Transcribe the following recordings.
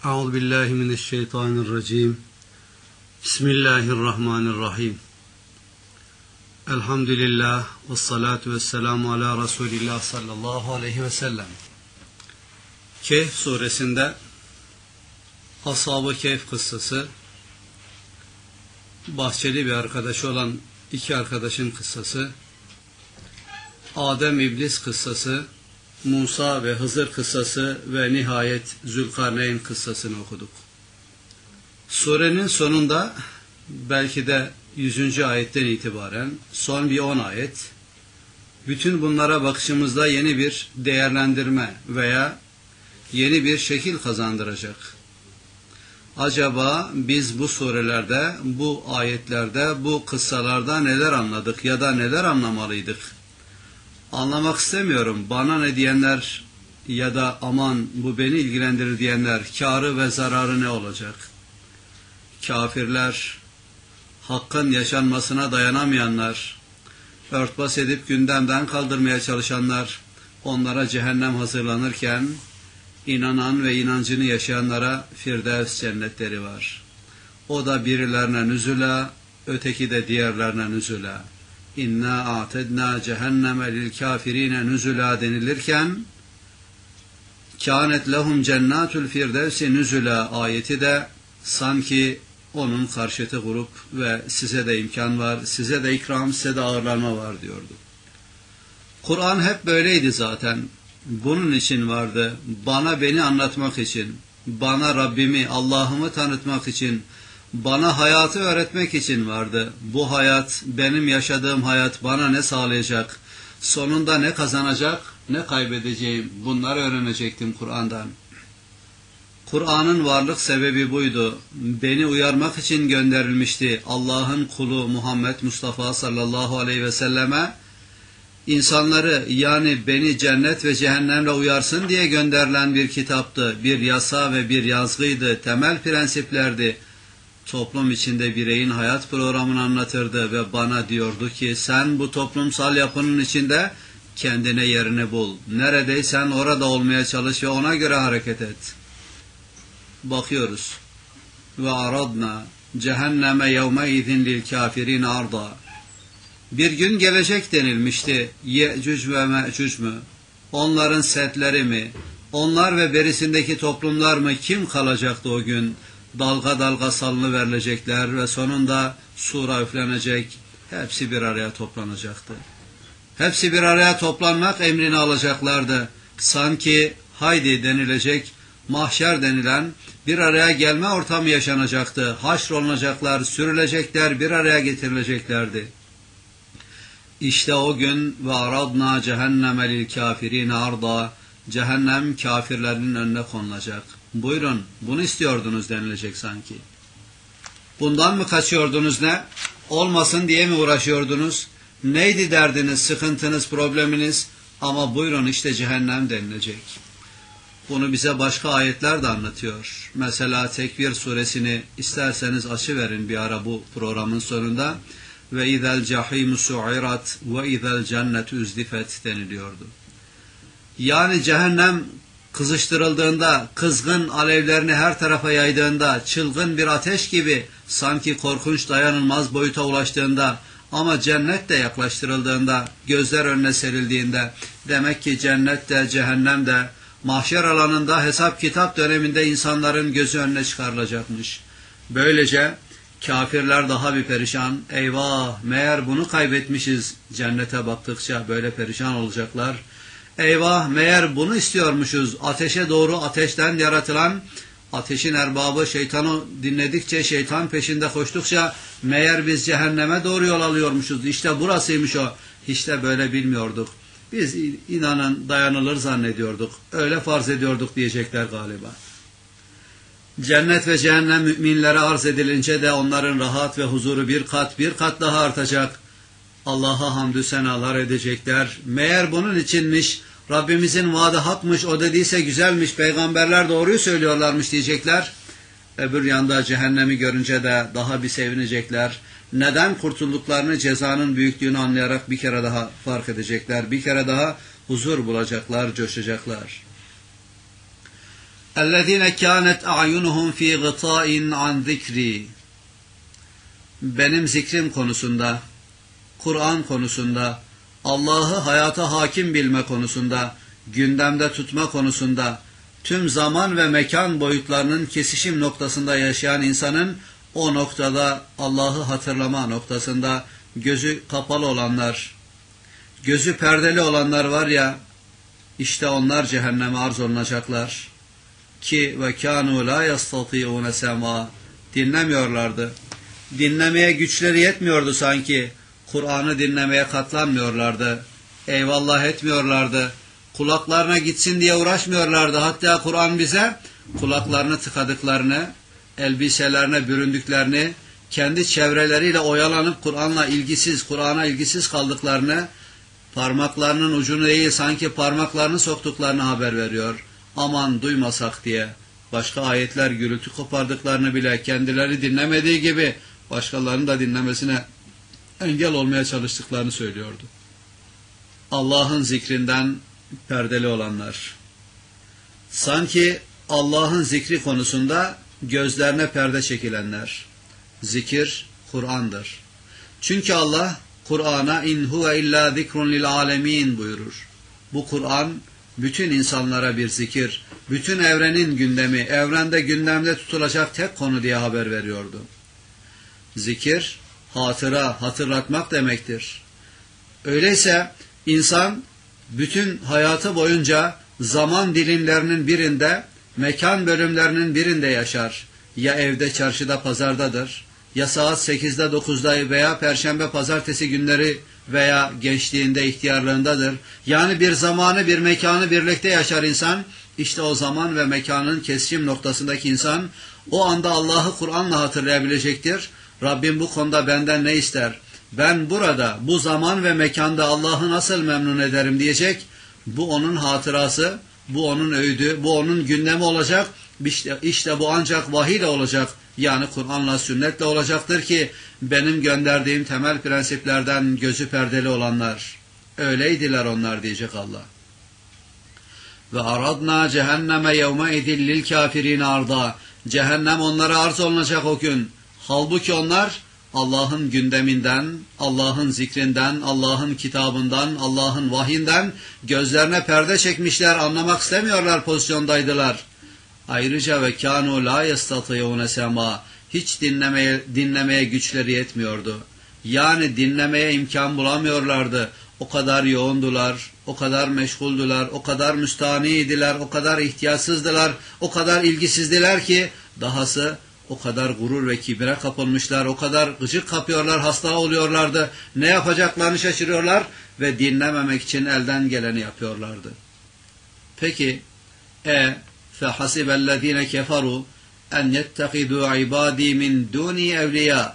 Euzu billahi mineşşeytanirracim. Bismillahirrahmanirrahim. Elhamdülillah ve salatu vesselamu ala Resulillah sallallahu aleyhi ve sellem. Kehf suresinde Ashab-ı Kehf kıssası, bahçeli bir arkadaşı olan iki arkadaşın kıssası, Adem İblis kıssası, Musa ve Hızır kıssası ve nihayet Zülkarneyn kıssasını okuduk. Surenin sonunda belki de 100. ayetten itibaren son bir 10 ayet, bütün bunlara bakışımızda yeni bir değerlendirme veya yeni bir şekil kazandıracak. Acaba biz bu surelerde, bu ayetlerde, bu kıssalarda neler anladık ya da neler anlamalıydık? Anlamak istemiyorum, bana ne diyenler ya da aman bu beni ilgilendirir diyenler, kârı ve zararı ne olacak? Kafirler, hakkın yaşanmasına dayanamayanlar, örtbas edip gündemden kaldırmaya çalışanlar, onlara cehennem hazırlanırken, inanan ve inancını yaşayanlara Firdevs cennetleri var. O da birilerine nüzula, öteki de diğerlerine nüzula. İnna a'tedna cehenneme lil kafirine nüzula denilirken, kânet lehum cennatul firdevsi nüzula ayeti de sanki onun karşıtı grup ve size de imkan var, size de ikram, size de ağırlanma var diyordu. Kur'an hep böyleydi zaten. Bunun için vardı. Bana beni anlatmak için, bana Rabbimi, Allah'ımı tanıtmak için, bana hayatı öğretmek için vardı. Bu hayat, benim yaşadığım hayat bana ne sağlayacak? Sonunda ne kazanacak, ne kaybedeceğim? Bunları öğrenecektim Kur'an'dan. Kur'an'ın varlık sebebi buydu. Beni uyarmak için gönderilmişti. Allah'ın kulu Muhammed Mustafa sallallahu aleyhi ve selleme insanları, yani beni cennet ve cehennemle uyarsın diye gönderilen bir kitaptı. Bir yasa ve bir yazgıydı. Temel prensiplerdi. Toplum içinde bireyin hayat programını anlatırdı ve bana diyordu ki sen bu toplumsal yapının içinde kendine yerini bul. Neredeysen orada olmaya çalış ve ona göre hareket et. Bakıyoruz. Ve aradna cehenneme yevmeizin lil kafirin arda. Bir gün gelecek denilmişti. Ye'cüc ve me'cüc mü? Onların setleri mi? Onlar ve berisindeki toplumlar mı? Kim kalacaktı o gün? Dalga dalga salınıverilecekler ve sonunda sura üflenecek. Hepsi bir araya toplanacaktı. Hepsi bir araya toplanmak emrini alacaklardı. Sanki haydi denilecek, mahşer denilen bir araya gelme ortamı yaşanacaktı. Haşrolunacaklar, sürülecekler, bir araya getirileceklerdi. İşte o gün ve aradna cehenneme lil kafirine arda, cehennem kafirlerin önüne konulacak. Buyurun, bunu istiyordunuz denilecek sanki. Bundan mı kaçıyordunuz ne? Olmasın diye mi uğraşıyordunuz? Neydi derdiniz, sıkıntınız, probleminiz? Ama buyurun işte cehennem denilecek. Bunu bize başka ayetler de anlatıyor. Mesela Tekvir suresini isterseniz açıverin bir ara bu programın sonunda. Ve izel cahimu su'irat ve izel cennetu uzdifet deniliyordu. Yani cehennem kızıştırıldığında, kızgın alevlerini her tarafa yaydığında, çılgın bir ateş gibi sanki korkunç dayanılmaz boyuta ulaştığında ama cennet de yaklaştırıldığında, gözler önüne serildiğinde, demek ki cennet de cehennem de mahşer alanında hesap kitap döneminde insanların gözü önüne çıkarılacakmış. Böylece kafirler daha bir perişan, eyvah meğer bunu kaybetmişiz, cennete baktıkça böyle perişan olacaklar. Eyvah meğer bunu istiyormuşuz, ateşe doğru ateşten yaratılan, ateşin erbabı şeytanı dinledikçe, şeytan peşinde koştukça meğer biz cehenneme doğru yol alıyormuşuz, işte burasıymış o, işte böyle bilmiyorduk. Biz inanın dayanılır zannediyorduk, öyle farz ediyorduk diyecekler galiba. Cennet ve cehennem müminlere arz edilince de onların rahat ve huzuru bir kat daha artacak. Allah'a hamdü senalar edecekler. Meğer bunun içinmiş, Rabbimizin vaadi hakmış, o dediyse güzelmiş, peygamberler doğruyu söylüyorlarmış diyecekler. Öbür yanda cehennemi görünce de daha bir sevinecekler. Neden kurtulduklarını, cezanın büyüklüğünü anlayarak bir kere daha fark edecekler. Bir kere daha huzur bulacaklar, coşacaklar. اَلَّذ۪ينَ كَانَتْ اَعْيُنُهُمْ ف۪ي غِطَاءٍ عَنْ ذِكْرِي. Benim zikrim konusunda, Kur'an konusunda, Allah'ı hayata hakim bilme konusunda, gündemde tutma konusunda, tüm zaman ve mekan boyutlarının kesişim noktasında yaşayan insanın o noktada Allah'ı hatırlama noktasında gözü kapalı olanlar, gözü perdeli olanlar var ya, işte onlar cehenneme arz olunacaklar. Ki ve kânû lâ yastatî'ûne semâ. Dinlemiyorlardı. Dinlemeye güçleri yetmiyordu sanki. Kur'an'ı dinlemeye katlanmıyorlardı. Eyvallah etmiyorlardı. Kulaklarına gitsin diye uğraşmıyorlardı. Hatta Kur'an bize kulaklarını tıkadıklarını, elbiselerine büründüklerini, kendi çevreleriyle oyalanıp Kur'an'la ilgisiz, Kur'an'a ilgisiz kaldıklarını, parmaklarının ucunu değil sanki parmaklarını soktuklarını haber veriyor. Aman duymasak diye. Başka ayetler gürültü kopardıklarını bile kendileri dinlemediği gibi başkalarının da dinlemesine engel olmaya çalıştıklarını söylüyordu. Allah'ın zikrinden perdeli olanlar. Sanki Allah'ın zikri konusunda gözlerine perde çekilenler. Zikir Kur'an'dır. Çünkü Allah Kur'an'a in huve illa zikrun lil alemin buyurur. Bu Kur'an bütün insanlara bir zikir, bütün evrenin gündemi, evrende gündemde tutulacak tek konu diye haber veriyordu. Zikir, hatıra, hatırlatmak demektir. Öyleyse insan bütün hayatı boyunca zaman dilimlerinin birinde, mekan bölümlerinin birinde yaşar. Ya evde, çarşıda, pazardadır, ya saat 8'de, 9'da veya perşembe, pazartesi günleri veya gençliğinde, ihtiyarlığındadır. Yani bir zamanı, bir mekanı birlikte yaşar insan. İşte o zaman ve mekanın kesişim noktasındaki insan o anda Allah'ı Kur'an'la hatırlayabilecektir. Rabbim bu konuda benden ne ister? Ben burada, bu zaman ve mekanda Allah'ı nasıl memnun ederim diyecek. Bu onun hatırası, bu onun öğüdü, bu onun gündemi olacak. İşte bu ancak vahiy ile olacak. Yani Kur'an'la, sünnetle olacaktır ki benim gönderdiğim temel prensiplerden gözü perdeli olanlar. Öyleydiler onlar diyecek Allah. Ve aradna cehenneme yevme idil lil kafirin arda. Cehennem onlara arz olunacak o gün. Halbuki onlar Allah'ın gündeminden, Allah'ın zikrinden, Allah'ın kitabından, Allah'ın vahyinden gözlerine perde çekmişler, anlamak istemiyorlar pozisyondaydılar. Ayrıca ve kânû lâ yestatî'ûne semâ. Hiç dinlemeye güçleri yetmiyordu. Yani dinlemeye imkan bulamıyorlardı. O kadar yoğundular, o kadar meşguldüler, o kadar müstaniydiler, o kadar ihtiyaçsızdılar, o kadar ilgisizdiler ki dahası o kadar gurur ve kibre kapılmışlar, o kadar gıcık kapıyorlar, hasta oluyorlardı. Ne yapacaklarını şaşırıyorlar ve dinlememek için elden geleni yapıyorlardı. Peki, فَحَسِبَ الَّذ۪ينَ كَفَرُوا اَنْ يَتَّخِذُوا عِبَادِي مِنْ دُونِي اَوْلِيَا.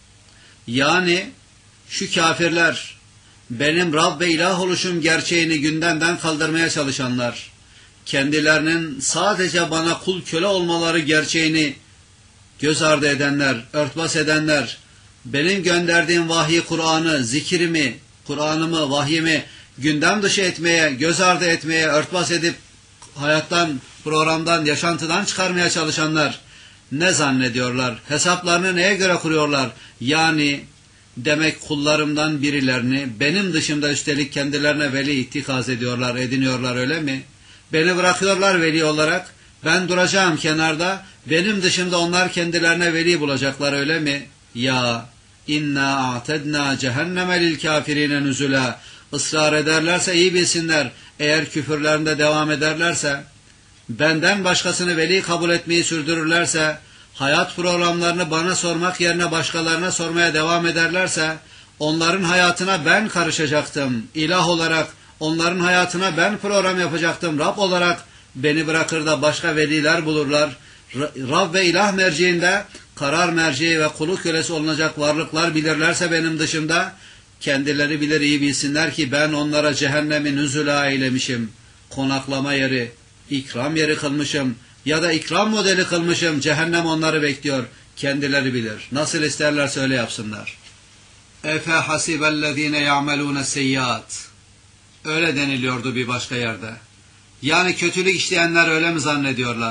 Yani şu kafirler, benim Rab ve ilah oluşum gerçeğini gündemden kaldırmaya çalışanlar, kendilerinin sadece bana kul köle olmaları gerçeğini göz ardı edenler, örtbas edenler, benim gönderdiğim vahyi Kur'an'ı, zikrimi, Kur'an'ımı, vahyimi gündem dışı etmeye, göz ardı etmeye, örtbas edip hayattan, programdan, yaşantıdan çıkarmaya çalışanlar ne zannediyorlar? Hesaplarını neye göre kuruyorlar? Yani demek kullarımdan birilerini benim dışımda üstelik kendilerine veli ittikaz ediyorlar, ediniyorlar öyle mi? Beni bırakıyorlar veli olarak, ben duracağım kenarda, benim dışımda onlar kendilerine veli bulacaklar öyle mi? Ya inna a'tedna cehenneme lil kafirine nüzula. Israr ederlerse iyi bilsinler, eğer küfürlerinde devam ederlerse, benden başkasını veli kabul etmeyi sürdürürlerse, hayat programlarını bana sormak yerine başkalarına sormaya devam ederlerse, onların hayatına ben karışacaktım. İlah olarak onların hayatına ben program yapacaktım. Rab olarak beni bırakır da başka veliler bulurlar. Rab ve ilah merciinde karar merceği ve kulu kölesi olunacak varlıklar bilirlerse benim dışımda, kendileri bilir iyi bilsinler ki ben onlara cehennemi nüzula eylemişim. Konaklama yeri, ikram yeri kılmışım ya da ikram modeli kılmışım. Cehennem onları bekliyor. Kendileri bilir. Nasıl isterlerse öyle yapsınlar. Efe hasibellezine ya'melune seyyiat. Öyle deniliyordu bir başka yerde. Yani kötülük işleyenler öyle mi zannediyorlar?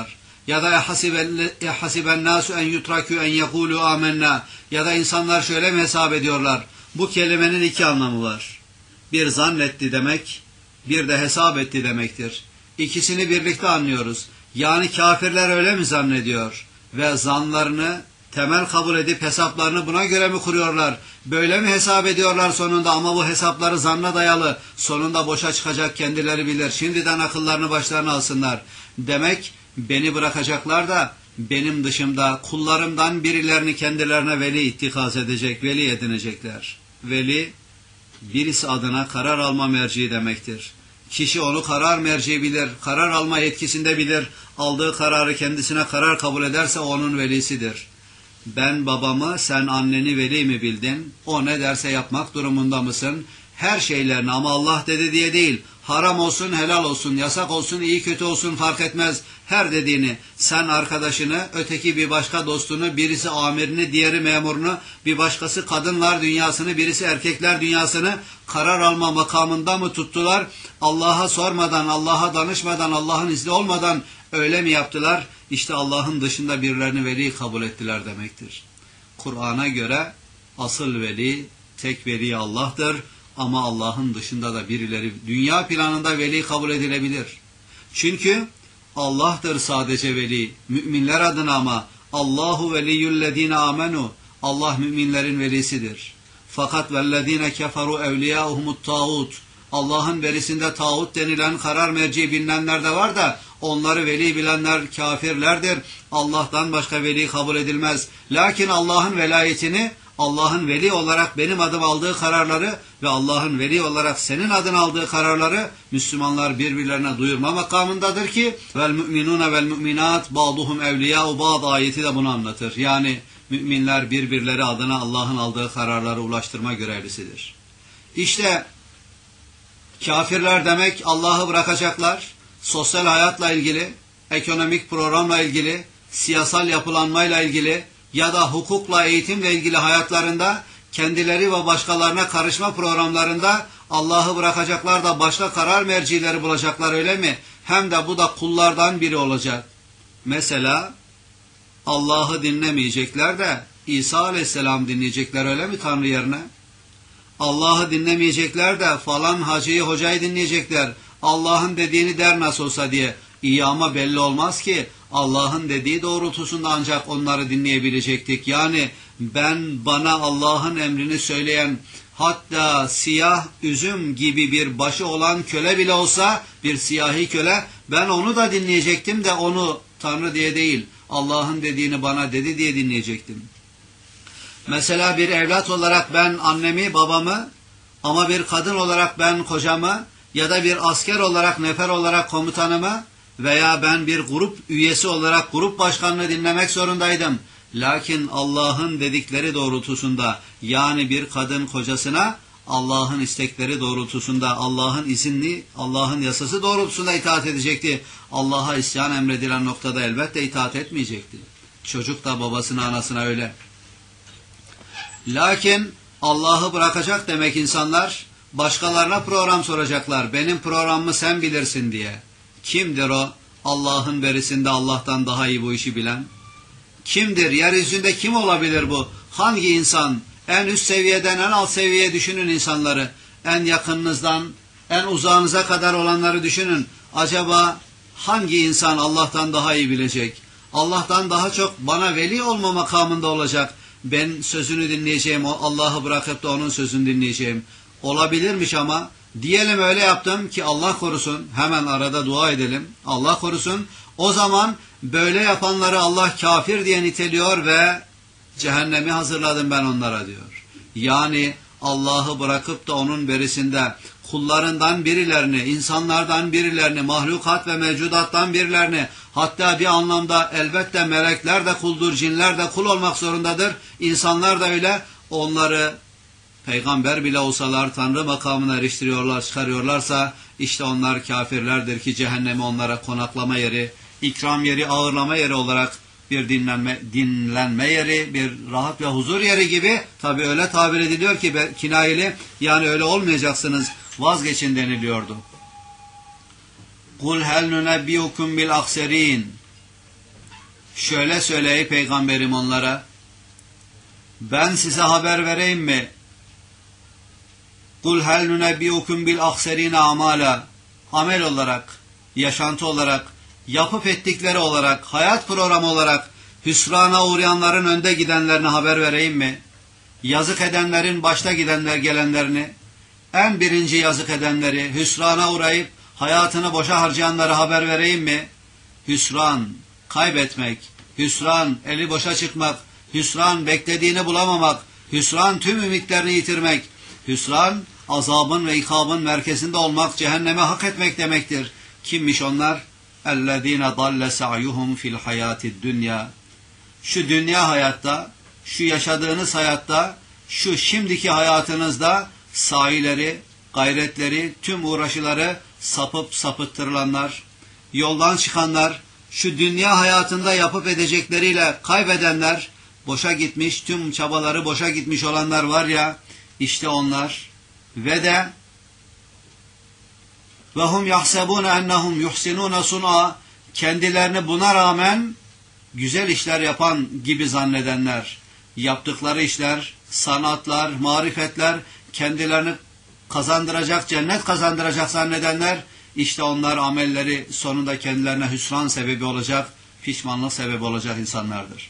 Ya da ehasiben nasu en yutrakü en yekulu amenna. Ya da insanlar şöyle mi hesap ediyorlar? Bu kelimenin iki anlamı var. Bir zannetti demek, bir de hesap etti demektir. İkisini birlikte anlıyoruz. Yani kafirler öyle mi zannediyor? Ve zanlarını temel kabul edip hesaplarını buna göre mi kuruyorlar? Böyle mi hesap ediyorlar sonunda? Ama bu hesapları zanna dayalı. Sonunda boşa çıkacak, kendileri bilir. Şimdiden akıllarını başlarına alsınlar. Demek beni bırakacaklar da benim dışımda kullarımdan birilerini kendilerine veli ittikaz edecek, veli edinecekler. Veli, birisi adına karar alma merci demektir. Kişi onu karar merci bilir, karar alma yetkisinde bilir. Aldığı kararı kendisine karar kabul ederse onun velisidir. Ben babamı, sen anneni veli mi bildin? O ne derse yapmak durumunda mısın? Her şeylerini, ama Allah dedi diye değil. Haram olsun, helal olsun, yasak olsun, iyi kötü olsun fark etmez. Her dediğini, sen arkadaşını, öteki bir başka dostunu, birisi amirini, diğeri memurunu, bir başkası kadınlar dünyasını, birisi erkekler dünyasını karar alma makamında mı tuttular? Allah'a sormadan, Allah'a danışmadan, Allah'ın izni olmadan öyle mi yaptılar? İşte Allah'ın dışında birilerini veli kabul ettiler demektir. Kur'an'a göre asıl veli, tek veli Allah'tır. Ama Allah'ın dışında da birileri dünya planında veli kabul edilebilir. Çünkü Allah'tır sadece veli, müminler adına, ama Allahu veliyyüllezine amenu, Allah müminlerin velisidir. Fakat vellezine keferu evliyâhumut tağut, Allah'ın velisinde tağut denilen karar merci bilinenler de var da onları veli bilenler kafirlerdir. Allah'tan başka veli kabul edilmez. Lakin Allah'ın velayetini, Allah'ın veli olarak benim adım aldığı kararları ve Allah'ın veli olarak senin adın aldığı kararları Müslümanlar birbirlerine duyurma makamındadır ki vel müminune vel müminat ba'duhum evliyâ'u ba'd ayeti de bunu anlatır. Yani müminler birbirleri adına Allah'ın aldığı kararları ulaştırma görevlisidir. İşte kafirler demek Allah'ı bırakacaklar, sosyal hayatla ilgili, ekonomik programla ilgili, siyasal yapılanmayla ilgili ya da hukukla, eğitimle ilgili hayatlarında kendileri ve başkalarına karışma programlarında Allah'ı bırakacaklar da başka karar mercileri bulacaklar, öyle mi? Hem de bu da kullardan biri olacak. Mesela Allah'ı dinlemeyecekler de İsa Aleyhisselam dinleyecekler, öyle mi Tanrı yerine? Allah'ı dinlemeyecekler de falan hacıyı, hocayı dinleyecekler. Allah'ın dediğini der nasıl olsa diye. İyi, ama belli olmaz ki. Allah'ın dediği doğrultusunda ancak onları dinleyebilecektik. Yani bana Allah'ın emrini söyleyen, hatta siyah üzüm gibi bir başı olan köle bile olsa, bir siyahi köle, ben onu da dinleyecektim de onu Tanrı diye değil, Allah'ın dediğini bana dedi diye dinleyecektim. Mesela bir evlat olarak ben annemi, babamı, ama bir kadın olarak ben kocamı, ya da bir asker olarak, nefer olarak komutanımı, veya ben bir grup üyesi olarak grup başkanını dinlemek zorundaydım. Lakin Allah'ın dedikleri doğrultusunda, yani bir kadın kocasına Allah'ın istekleri doğrultusunda, Allah'ın izinli, Allah'ın yasası doğrultusunda itaat edecekti. Allah'a isyan emredilen noktada elbette itaat etmeyecekti. Çocuk da babasına, anasına öyle. Lakin Allah'ı bırakacak demek insanlar, başkalarına program soracaklar. Benim programımı sen bilirsin diye. Kimdir o? Allah'ın verisinde Allah'tan daha iyi bu işi bilen. Kimdir? Yeryüzünde kim olabilir bu? Hangi insan? En üst seviyeden en alt seviyeye düşünün insanları. En yakınınızdan en uzağınıza kadar olanları düşünün. Acaba hangi insan Allah'tan daha iyi bilecek? Allah'tan daha çok bana veli olma makamında olacak. Ben sözünü dinleyeceğim, Allah'ı bırakıp da onun sözünü dinleyeceğim. Olabilirmiş, ama diyelim öyle yaptım ki Allah korusun, hemen arada dua edelim, Allah korusun. O zaman böyle yapanları Allah kafir diye niteliyor ve cehennemi hazırladım ben onlara diyor. Yani Allah'ı bırakıp da onun berisinde kullarından birilerini, insanlardan birilerini, mahlukat ve mevcudattan birilerini, hatta bir anlamda elbette melekler de kuldur, cinler de kul olmak zorundadır, insanlar da öyle, onları peygamber bile olsalar Tanrı makamına eriştiriyorlar, çıkarıyorlarsa işte onlar kafirlerdir ki cehennemi onlara konaklama yeri, ikram yeri, ağırlama yeri olarak bir dinlenme yeri, bir rahat ve huzur yeri gibi, tabi öyle tabir ediliyor ki kinayeli, yani öyle olmayacaksınız, vazgeçin deniliyordu. Kul hel nunebbiukum bil akserin. Şöyle söyle ey peygamberim onlara, ben size haber vereyim mi? Kul hel nunebbiukum bil ahserine amala, amel olarak, yaşantı olarak, yapıp ettikleri olarak, hayat programı olarak hüsrana uğrayanların önde gidenlerine haber vereyim mi? Yazık edenlerin başta gelenlerini, en birinci yazık edenleri, hüsrana uğrayıp hayatını boşa harcayanları haber vereyim mi? Hüsran, kaybetmek, hüsran, eli boşa çıkmak, hüsran, beklediğini bulamamak, hüsran, tüm ümitlerini yitirmek, hüsran, azabın ve ikabın merkezinde olmak, cehenneme hak etmek demektir. Kimmiş onlar? اَلَّذ۪ينَ ضَلَّ سَعْيُهُمْ فِي الْحَيَاتِ الدُّنْيَا. Şu dünya hayatta, şu yaşadığınız hayatta, şu şimdiki hayatınızda sahileri, gayretleri, tüm uğraşıları sapıp sapıttırılanlar, yoldan çıkanlar, şu dünya hayatında yapıp edecekleriyle kaybedenler, boşa gitmiş, tüm çabaları boşa gitmiş olanlar var ya, işte onlar. Ve de وَهُمْ يَحْسَبُونَ اَنَّهُمْ يُحْسِنُونَ صُنْعًا, kendilerini buna rağmen güzel işler yapan gibi zannedenler, yaptıkları işler, sanatlar, marifetler, kendilerini kazandıracak, cennet kazandıracak zannedenler, işte onlar amelleri sonunda kendilerine hüsran sebebi olacak, pişmanlık sebebi olacak insanlardır.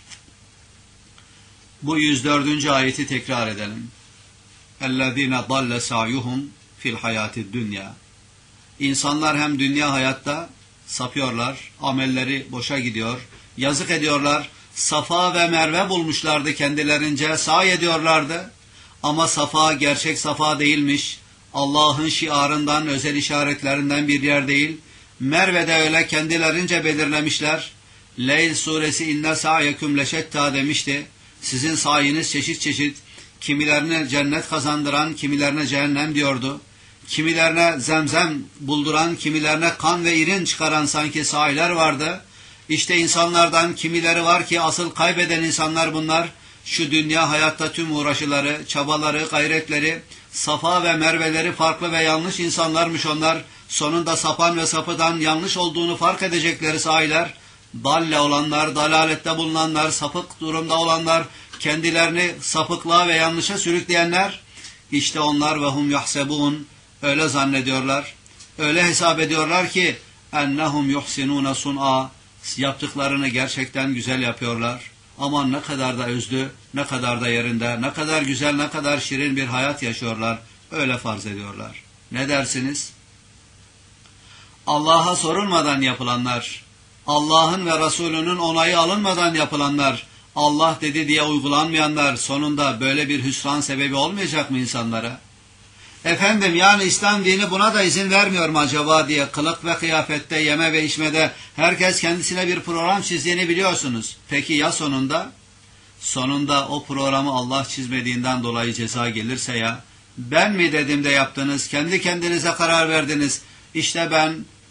Bu 104. ayeti tekrar edelim. اَلَّذ۪ينَ ضَلَّ سَعْيُهُمْ فِي الْحَيَاتِ الدُّنْيَا. İnsanlar hem dünya hayatta sapıyorlar, amelleri boşa gidiyor, yazık ediyorlar, Safa ve Merve bulmuşlardı kendilerince, sahi ediyorlardı. Ama Safa gerçek Safa değilmiş, Allah'ın şiarından, özel işaretlerinden bir yer değil. Merve'de öyle kendilerince belirlemişler. Leyl suresi inne sa'yekum leşetta demişti. Sizin sayiniz çeşit çeşit, kimilerine cennet kazandıran, kimilerine cehennem diyordu. Kimilerine zemzem bulduran, kimilerine kan ve irin çıkaran sanki sahiler vardı. İşte insanlardan kimileri var ki asıl kaybeden insanlar bunlar. Şu dünya hayatta tüm uğraşıları, çabaları, gayretleri, Safa ve Merve'leri farklı ve yanlış insanlarmış onlar. Sonunda sapan ve sapıdan yanlış olduğunu fark edecekleri sahiler. Dalle olanlar, dalalette bulunanlar, sapık durumda olanlar, kendilerini sapıklığa ve yanlışa sürükleyenler. İşte onlar ve hum yahsebun, öyle zannediyorlar, öyle hesap ediyorlar ki ennehum yuhsinûne sun'a, yaptıklarını gerçekten güzel yapıyorlar. Aman ne kadar da özlü, ne kadar da yerinde, ne kadar güzel, ne kadar şirin bir hayat yaşıyorlar. Öyle farz ediyorlar. Ne dersiniz? Allah'a sorulmadan yapılanlar, Allah'ın ve Resulünün onayı alınmadan yapılanlar, Allah dedi diye uygulanmayanlar sonunda böyle bir hüsran sebebi olmayacak mı insanlara? Efendim yani İslam dini buna da izin vermiyor mu acaba diye kılık ve kıyafette, yeme ve içmede herkes kendisine bir program çizdiğini biliyorsunuz. Peki ya sonunda? Sonunda o programı Allah çizmediğinden dolayı ceza gelirse ya, ben mi dedim de yaptınız, kendi kendinize karar verdiniz. İşte ben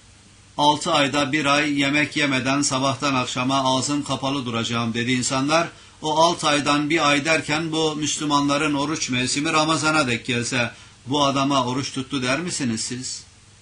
6 ayda 1 ay yemek yemeden sabahtan akşama ağzım kapalı duracağım dedi insanlar. O 6 aydan 1 ay derken bu Müslümanların oruç mevsimi Ramazan'a denk gelse bu adama oruç tuttu der misiniz siz?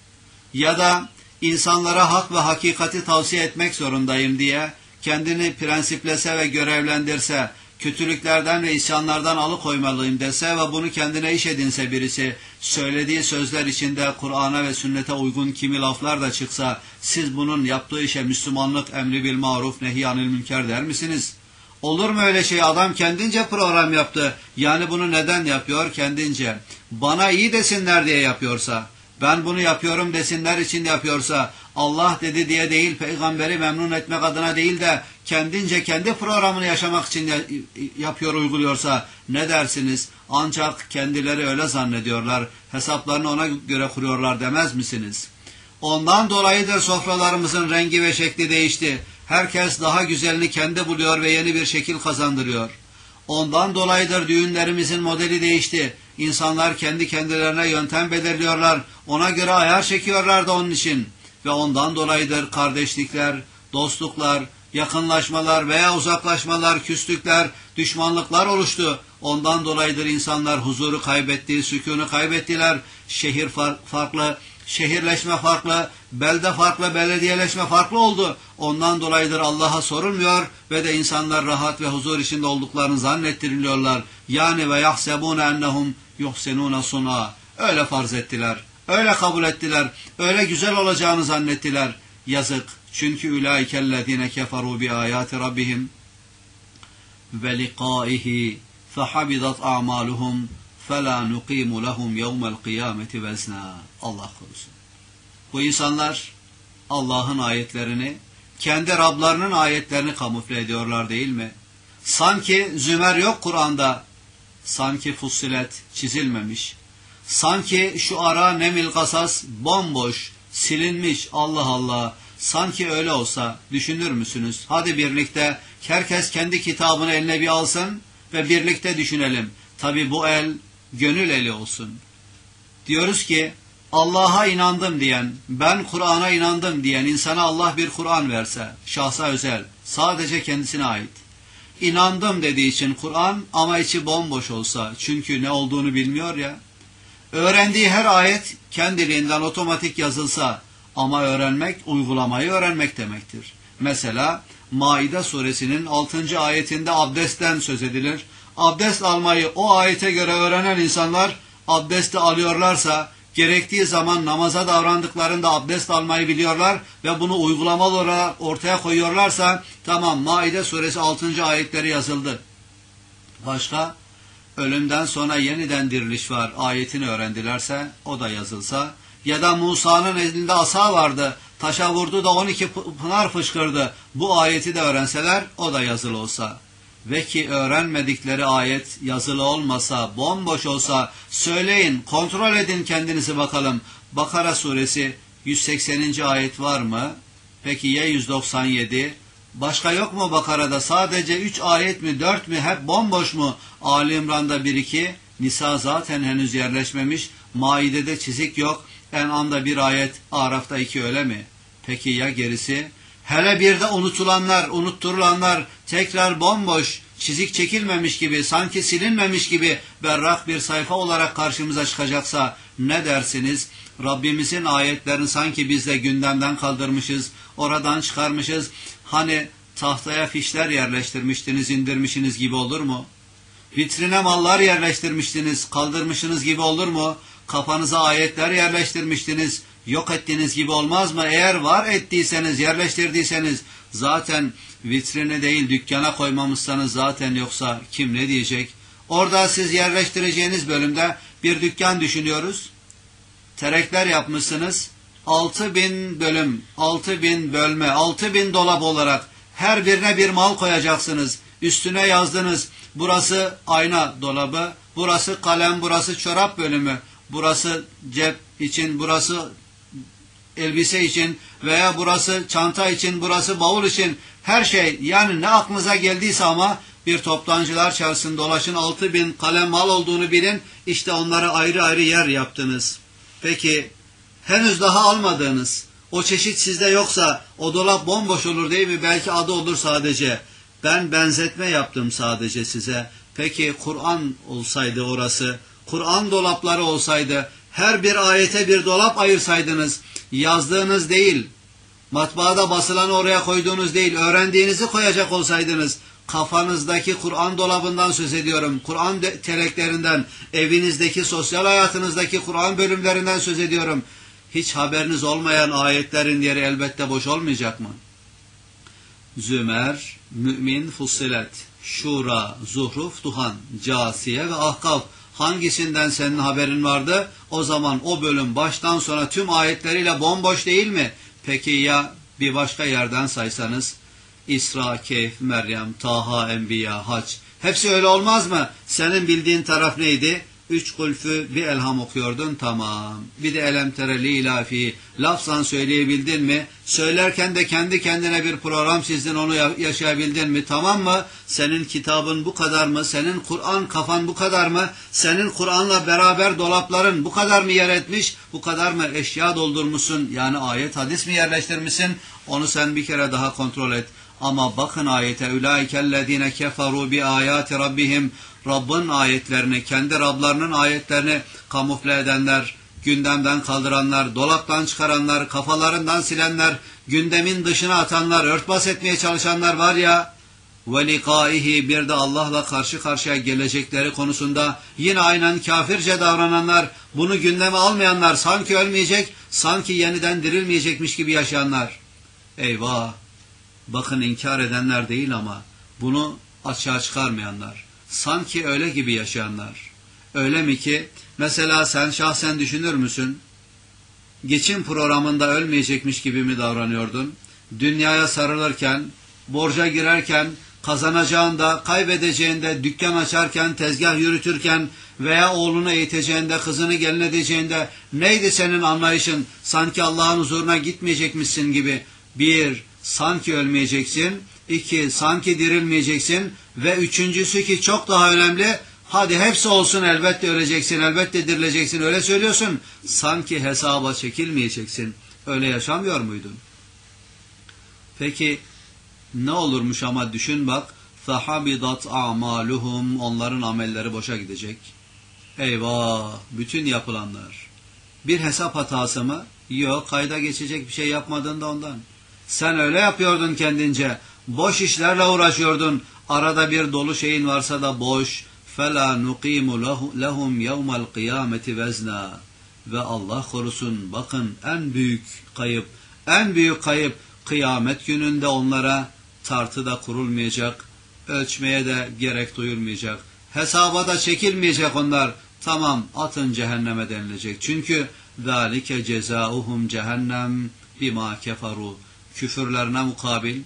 Ya da insanlara hak ve hakikati tavsiye etmek zorundayım diye kendini prensiplese ve görevlendirse, kötülüklerden ve isyanlardan alıkoymalıyım dese ve bunu kendine iş edinse birisi, söylediği sözler içinde Kur'an'a ve sünnete uygun kimi laflar da çıksa, siz bunun yaptığı işe Müslümanlık, emri bil maruf, nehyanil münker der misiniz? Olur mu öyle şey? Adam kendince program yaptı. Yani bunu neden yapıyor? Kendince. Bana iyi desinler diye yapıyorsa, ben bunu yapıyorum desinler için yapıyorsa, Allah dedi diye değil, peygamberi memnun etmek adına değil de kendince kendi programını yaşamak için yapıyor, uyguluyorsa ne dersiniz? Ancak kendileri öyle zannediyorlar, hesaplarını ona göre kuruyorlar demez misiniz? Ondan dolayıdır sofralarımızın rengi ve şekli değişti. Herkes daha güzelini kendi buluyor ve yeni bir şekil kazandırıyor. Ondan dolayıdır düğünlerimizin modeli değişti. İnsanlar kendi kendilerine yöntem belirliyorlar. Ona göre ayar çekiyorlar da onun için. Ve ondan dolayıdır kardeşlikler, dostluklar, yakınlaşmalar veya uzaklaşmalar, küslükler, düşmanlıklar oluştu. Ondan dolayıdır insanlar huzuru kaybetti, sükûnu kaybettiler. Şehir farklı, Şehirleşme farklı, belde farklı, belediyeleşme farklı oldu. Ondan dolayıdır Allah'a sorulmuyor ve de insanlar rahat ve huzur içinde olduklarını zannettiriliyorlar. Yani ve yahsebune ennehum yuhsenune sun'a. Öyle farz ettiler, öyle kabul ettiler, öyle güzel olacağını zannettiler. Yazık. Çünkü ulaikellezine keferu bi ayati rabbihim ve liqaihi fehabidat a'maluhum فَلَا نُقِيمُ لَهُمْ يَوْمَ الْقِيَامَةِ وَزْنًا. Allah korusun. Bu insanlar Allah'ın ayetlerini, kendi Rablarının ayetlerini kamufle ediyorlar değil mi? Sanki Zümer yok Kur'an'da, sanki Fussilet çizilmemiş, sanki şu ara Nemil Kasas bomboş, silinmiş. Allah Allah. Sanki öyle olsa düşünür müsünüz? Hadi birlikte herkes kendi kitabını eline bir alsın ve birlikte düşünelim. Tabi bu el gönül eli olsun. Diyoruz ki Allah'a inandım diyen, ben Kur'an'a inandım diyen insana Allah bir Kur'an verse, şahsa özel, sadece kendisine ait. İnandım dediği için Kur'an ama içi bomboş olsa, çünkü ne olduğunu bilmiyor ya. Öğrendiği her ayet kendiliğinden otomatik yazılsa ama öğrenmek, uygulamayı öğrenmek demektir. Mesela Maide suresinin 6. ayetinde abdestten söz edilir. Abdest almayı o ayete göre öğrenen insanlar abdesti alıyorlarsa, gerektiği zaman namaza davrandıklarında abdest almayı biliyorlar ve bunu uygulamalı olarak ortaya koyuyorlarsa, tamam, Maide suresi 6. ayetleri yazıldı. Başka, ölümden sonra yeniden diriliş var ayetini öğrendilerse o da yazılsa, ya da Musa'nın elinde asa vardı, taşa vurdu da 12 pınar fışkırdı, bu ayeti de öğrenseler o da yazılı olsa. Ve ki öğrenmedikleri ayet yazılı olmasa, bomboş olsa, söyleyin, kontrol edin kendinizi bakalım. Bakara suresi 180. ayet var mı? Peki ya 197? Başka yok mu Bakara'da? Sadece 3 ayet mi, 4 mü, hep bomboş mu? Ali İmran'da 1-2, Nisa zaten henüz yerleşmemiş, Maide'de çizik yok, En'am'da 1 ayet, Araf'ta 2, öyle mi? Peki ya gerisi? Hele bir de unutulanlar, unutturulanlar tekrar bomboş, çizik çekilmemiş gibi, sanki silinmemiş gibi berrak bir sayfa olarak karşımıza çıkacaksa ne dersiniz? Rabbimizin ayetlerini sanki biz de gündemden kaldırmışız, oradan çıkarmışız. Hani tahtaya fişler yerleştirmiştiniz, indirmişsiniz gibi olur mu? Vitrine mallar yerleştirmiştiniz, kaldırmışsınız gibi olur mu? Kafanıza ayetler yerleştirmiştiniz, yok ettiğiniz gibi olmaz mı? Eğer var ettiyseniz, yerleştirdiyseniz, zaten vitrine değil dükkana koymamışsanız zaten yoksa kim ne diyecek? Orada siz yerleştireceğiniz bölümde bir dükkan düşünüyoruz. Terekler yapmışsınız. 6000 bölüm, 6000 bölme, 6000 dolap olarak her birine bir mal koyacaksınız. Üstüne yazdınız. Burası ayna dolabı, burası kalem, burası çorap bölümü, burası cep için, burası elbise için veya burası çanta için, burası bavul için, her şey, yani ne aklınıza geldiyse ama bir toptancılar çarşısında dolaşın, 6000 kalem mal olduğunu bilin, işte onlara ayrı ayrı yer yaptınız. Peki henüz daha almadığınız o çeşit sizde yoksa o dolap bomboş olur değil mi? Belki adı olur sadece. Ben benzetme yaptım sadece size. Peki Kur'an olsaydı orası, Kur'an dolapları olsaydı, her bir ayete bir dolap ayırsaydınız, yazdığınız değil, matbaada basılanı oraya koyduğunuz değil, öğrendiğinizi koyacak olsaydınız, kafanızdaki Kur'an dolabından söz ediyorum, Kur'an teleklerinden, evinizdeki, sosyal hayatınızdaki Kur'an bölümlerinden söz ediyorum. Hiç haberiniz olmayan ayetlerin yeri elbette boş olmayacak mı? Zümer, Mü'min, Fussilet, Şura, Zuhruf, Duhan, Câsiye ve Ahkaf. Hangisinden senin haberin vardı? O zaman o bölüm baştan sona tüm ayetleriyle bomboş değil mi? Peki ya bir başka yerden saysanız? İsra, Kehf, Meryem, Taha, Enbiya, Hac. Hepsi öyle olmaz mı? Senin bildiğin taraf neydi? 3 kulfü bir elham okuyordun, tamam. Bir de elem tereli ilafi. Lafzan söyleyebildin mi? Söylerken de kendi kendine bir program çizdin, onu yaşayabildin mi? Tamam mı? Senin kitabın bu kadar mı? Senin Kur'an kafan bu kadar mı? Senin Kur'an'la beraber dolapların bu kadar mı yer etmiş? Bu kadar mı eşya doldurmuşsun? Yani ayet, hadis mi yerleştirmişsin? Onu sen bir kere daha kontrol et. Ama bakın ayete, ulaikellezine keferu bi ayati rabbihim. Rabbin ayetlerini, kendi Rablarının ayetlerini kamufle edenler, gündemden kaldıranlar, dolaptan çıkaranlar, kafalarından silenler, gündemin dışına atanlar, örtbas etmeye çalışanlar var ya, وَلِقَائِهِ bir de Allah'la karşı karşıya gelecekleri konusunda yine aynen kafirce davrananlar, bunu gündeme almayanlar, sanki ölmeyecek, sanki yeniden dirilmeyecekmiş gibi yaşayanlar. Eyvah! Bakın inkar edenler değil ama bunu açığa çıkarmayanlar, sanki öyle gibi yaşayanlar. Öyle mi ki, mesela sen şahsen düşünür müsün? Geçim programında ölmeyecekmiş gibi mi davranıyordun? Dünyaya sarılırken, borca girerken, kazanacağında, kaybedeceğinde, dükkan açarken, tezgah yürütürken veya oğlunu eğiteceğinde, kızını gelin edeceğinde neydi senin anlayışın? Sanki Allah'ın huzuruna gitmeyecekmişsin gibi. 1. Sanki ölmeyeceksin. 2. Sanki dirilmeyeceksin. Ve üçüncüsü ki çok daha önemli, hadi hepsi olsun, elbette öleceksin, elbette dirileceksin, öyle söylüyorsun. Sanki hesaba çekilmeyeceksin. Öyle yaşamıyor muydun? Peki ne olurmuş ama düşün bak. فَحَبِضَتْ أَعْمَالُهُمْ onların amelleri boşa gidecek. Eyvah! Bütün yapılanlar. Bir hesap hatası mı? Yok, kayda geçecek bir şey yapmadın da ondan. Sen öyle yapıyordun kendince. Boş işlerle uğraşıyordun. Arada bir dolu şeyin varsa da boş. فَلَا نُقِيمُ لَهُمْ يَوْمَ الْقِيَامَةِ وَزْنًا ve Allah korusun, bakın en büyük kayıp kıyamet gününde onlara tartı da kurulmayacak, ölçmeye de gerek duyulmayacak, hesaba da çekilmeyecek onlar. Tamam, atın cehenneme denilecek. Çünkü ذَٰلِكَ جَزَاؤُهُمْ cehennem bima keferu, küfürlerine mukabil,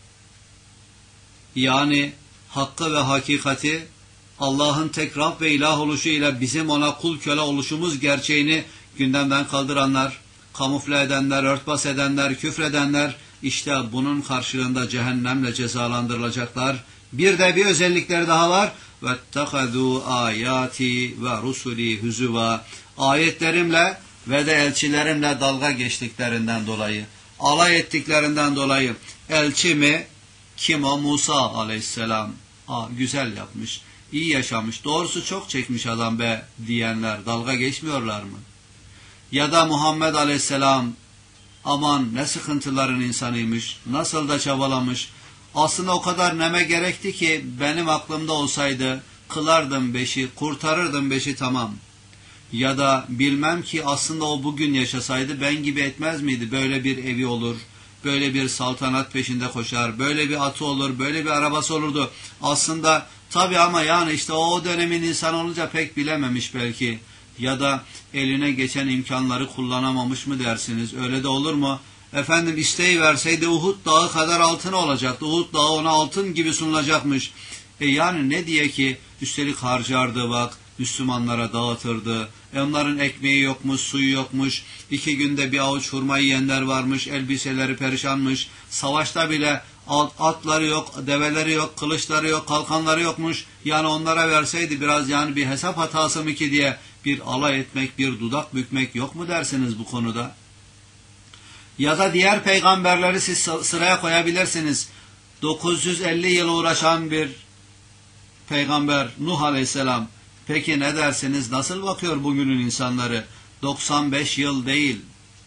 yani hakkı ve hakikati, Allah'ın tek Rab ve ilah oluşu ile bizim ona kul köle oluşumuz gerçeğini gündemden kaldıranlar, kamufle edenler, örtbas edenler, küfredenler, işte bunun karşılığında cehennemle cezalandırılacaklar. Bir de bir özellikleri daha var. وَاتَّخَذُوا آيَاتِ وَرُسُلِي هُزُوًا ayetlerimle ve de elçilerimle dalga geçtiklerinden dolayı, alay ettiklerinden dolayı. Elçi mi? Kim o? Musa aleyhisselam. Güzel yapmış, iyi yaşamış, doğrusu çok çekmiş adam be diyenler dalga geçmiyorlar mı? Ya da Muhammed aleyhisselam, aman ne sıkıntıların insanıymış, nasıl da çabalamış, aslında o kadar neme gerekti ki benim aklımda olsaydı kılardım 5'i, kurtarırdım 5'i, tamam. Ya da bilmem ki aslında o bugün yaşasaydı ben gibi etmez miydi, böyle bir evi olur, böyle bir saltanat peşinde koşar, böyle bir atı olur, böyle bir arabası olurdu. Aslında tabii ama yani işte o dönemin insanı olunca pek bilememiş belki. Ya da eline geçen imkanları kullanamamış mı dersiniz? Öyle de olur mu? Efendim isteği verseydi Uhud dağı kadar altın olacaktı. Uhud dağı ona altın gibi sunulacakmış. Yani ne diye ki üstelik harcardı bak, Müslümanlara dağıtırdı. Onların ekmeği yokmuş, suyu yokmuş. 2 günde bir avuç hurma yiyenler varmış, elbiseleri perişanmış. Savaşta bile atları yok, develeri yok, kılıçları yok, kalkanları yokmuş. Yani onlara verseydi biraz, yani bir hesap hatası mı ki diye bir alay etmek, bir dudak bükmek yok mu dersiniz bu konuda? Ya da diğer peygamberleri siz sıraya koyabilirsiniz. 950 yıl uğraşan bir peygamber Nuh aleyhisselam. Peki ne dersiniz? Nasıl bakıyor bugünün insanları? 95 yıl değil,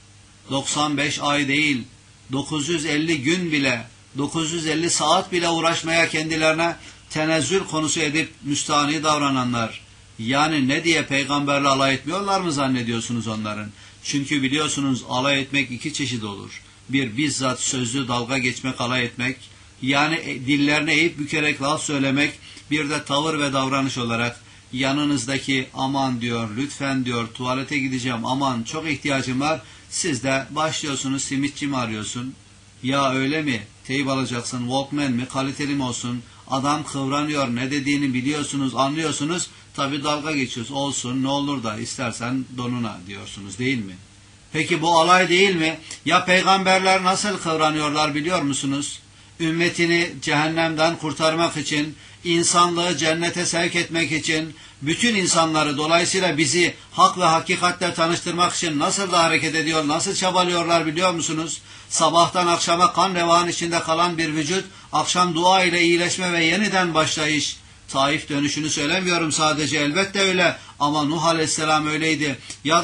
95 ay değil, 950 gün bile, 950 saat bile uğraşmaya kendilerine tenezzül konusu edip müstahni davrananlar. Yani ne diye peygamberle alay etmiyorlar mı zannediyorsunuz onların? Çünkü biliyorsunuz alay etmek 2 çeşit olur. Bir, bizzat sözlü dalga geçmek, alay etmek. Yani dillerini eğip bükerek laf söylemek. Bir de tavır ve davranış olarak yanınızdaki aman diyor, lütfen diyor, tuvalete gideceğim, aman çok ihtiyacım var. Siz de başlıyorsunuz, simitçi mi arıyorsun? Ya öyle mi? Teyip alacaksın, Walkman mi, kaliteli mi olsun? Adam kıvranıyor, ne dediğini biliyorsunuz, anlıyorsunuz. Tabi dalga geçiyoruz. Olsun, ne olur da istersen donuna diyorsunuz, değil mi? Peki bu alay değil mi? Ya peygamberler nasıl kıvranıyorlar biliyor musunuz? Ümmetini cehennemden kurtarmak için, insanlığı cennete sevk etmek için, bütün insanları, dolayısıyla bizi hak ve hakikatle tanıştırmak için nasıl da hareket ediyor, nasıl çabalıyorlar biliyor musunuz? Sabahtan akşama kan revan içinde kalan bir vücut, akşam dua ile iyileşme ve yeniden başlayış. Taif dönüşünü söylemiyorum sadece, elbette öyle, ama Nuh aleyhisselam öyleydi. Ya da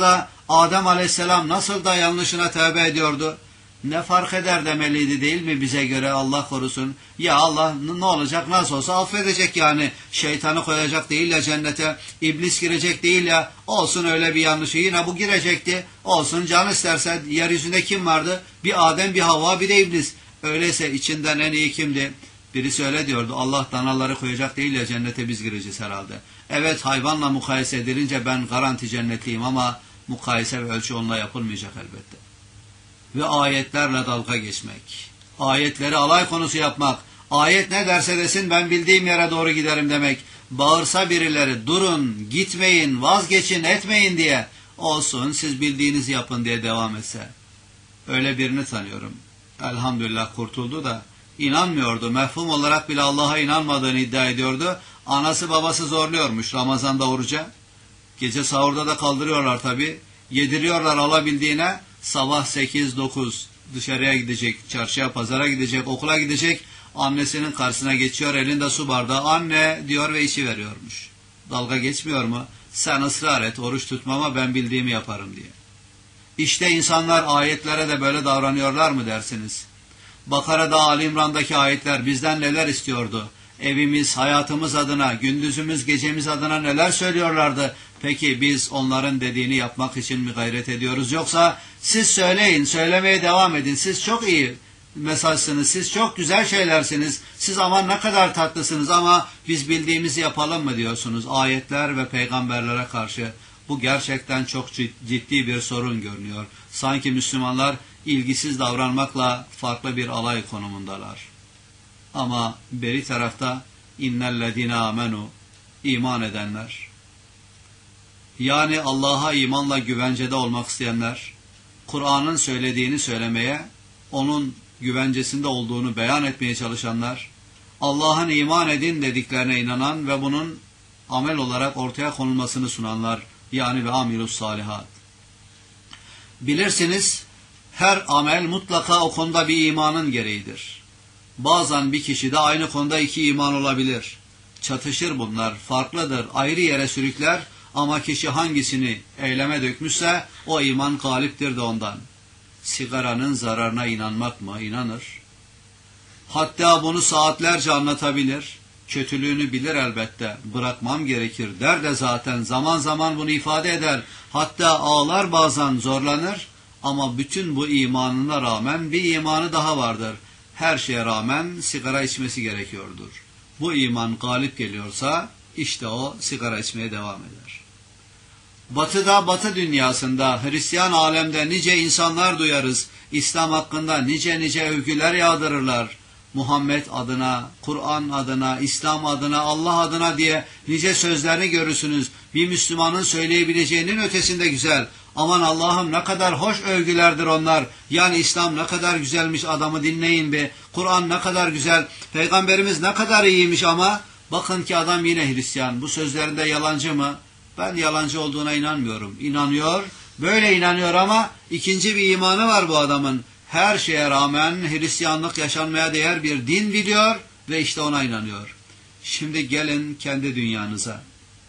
Adem Aleyhisselam nasıl da yanlışına tövbe ediyordu? Ne fark eder demeliydi değil mi bize göre, Allah korusun? Ya Allah ne olacak, nasıl olsa affedecek yani. Şeytanı koyacak değil ya cennete, iblis girecek değil ya, olsun öyle bir yanlışı, yine bu girecekti. Olsun, can isterse yeryüzünde kim vardı? Bir Adem, bir Havva, bir de iblis. Öyleyse içinden en iyi kimdi? Birisi öyle diyordu, Allah danaları koyacak değil ya cennete, biz gireceğiz herhalde. Evet, hayvanla mukayese edilince ben garanti cennetliyim ama mukayese ve ölçü onunla yapılmayacak elbette. Ve ayetlerle dalga geçmek, ayetleri alay konusu yapmak, ayet ne derse desin ben bildiğim yere doğru giderim demek, bağırsa birileri durun, gitmeyin, vazgeçin, etmeyin diye, olsun siz bildiğinizi yapın diye devam etse. Öyle birini tanıyorum. Elhamdülillah kurtuldu da inanmıyordu. Mefhum olarak bile Allah'a inanmadığını iddia ediyordu. Anası babası zorluyormuş Ramazan'da oruca. Gece sahurda da kaldırıyorlar tabii. Yediriyorlar alabildiğine. Sabah 8-9 dışarıya gidecek, çarşıya, pazara gidecek, okula gidecek. Annesinin karşısına geçiyor, elinde su bardağı. Anne diyor ve içi veriyormuş. Dalga geçmiyor mu? Sen ısrar et, oruç tutmama, ben bildiğimi yaparım diye. İşte insanlar ayetlere de böyle davranıyorlar mı dersiniz? Bakara'da, Ali İmran'daki ayetler bizden neler istiyordu? Evimiz, hayatımız adına, gündüzümüz, gecemiz adına neler söylüyorlardı? Peki biz onların dediğini yapmak için mi gayret ediyoruz? Yoksa siz söyleyin, söylemeye devam edin. Siz çok iyi mesajsınız, siz çok güzel şeylersiniz, siz aman ne kadar tatlısınız ama biz bildiğimizi yapalım mı diyorsunuz? Ayetler ve peygamberlere karşı bu gerçekten çok ciddi bir sorun görünüyor. Sanki Müslümanlar ilgisiz davranmakla farklı bir alay konumundalar. Ama beri tarafta innellezine amenu, iman edenler, yani Allah'a imanla güvencede olmak isteyenler, Kur'an'ın söylediğini söylemeye, onun güvencesinde olduğunu beyan etmeye çalışanlar, Allah'ın iman edin dediklerine inanan ve bunun amel olarak ortaya konulmasını sunanlar, yani ve amilus salihat. Bilirsiniz, her amel mutlaka o konuda bir imanın gereğidir. Bazen bir kişide aynı konuda iki iman olabilir. Çatışır bunlar, farklıdır, ayrı yere sürükler ama kişi hangisini eyleme dökmüşse o iman galiptir de ondan. Sigaranın zararına inanmak mı? İnanır. Hatta bunu saatlerce anlatabilir. Kötülüğünü bilir elbette. Bırakmam gerekir der de zaten zaman zaman bunu ifade eder. Hatta ağlar, bazen zorlanır. Ama bütün bu imanına rağmen bir imanı daha vardır. Her şeye rağmen sigara içmesi gerekiyordur. Bu iman galip geliyorsa işte o sigara içmeye devam eder. Batı'da, Batı dünyasında, Hristiyan alemde nice insanlar duyarız. İslam hakkında nice övgüler yağdırırlar. Muhammed adına, Kur'an adına, İslam adına, Allah adına diye nice sözlerini görürsünüz. Bir Müslümanın söyleyebileceğinin ötesinde güzel. Aman Allah'ım ne kadar hoş övgülerdir onlar. Yani İslam ne kadar güzelmiş, adamı dinleyin be. Kur'an ne kadar güzel, Peygamberimiz ne kadar iyiymiş ama bakın ki adam yine Hristiyan. Bu sözlerinde yalancı mı? Ben yalancı olduğuna inanmıyorum. İnanıyor, böyle inanıyor ama ikinci bir imanı var bu adamın. Her şeye rağmen Hristiyanlık yaşanmaya değer bir din biliyor ve işte ona inanıyor. Şimdi gelin kendi dünyanıza.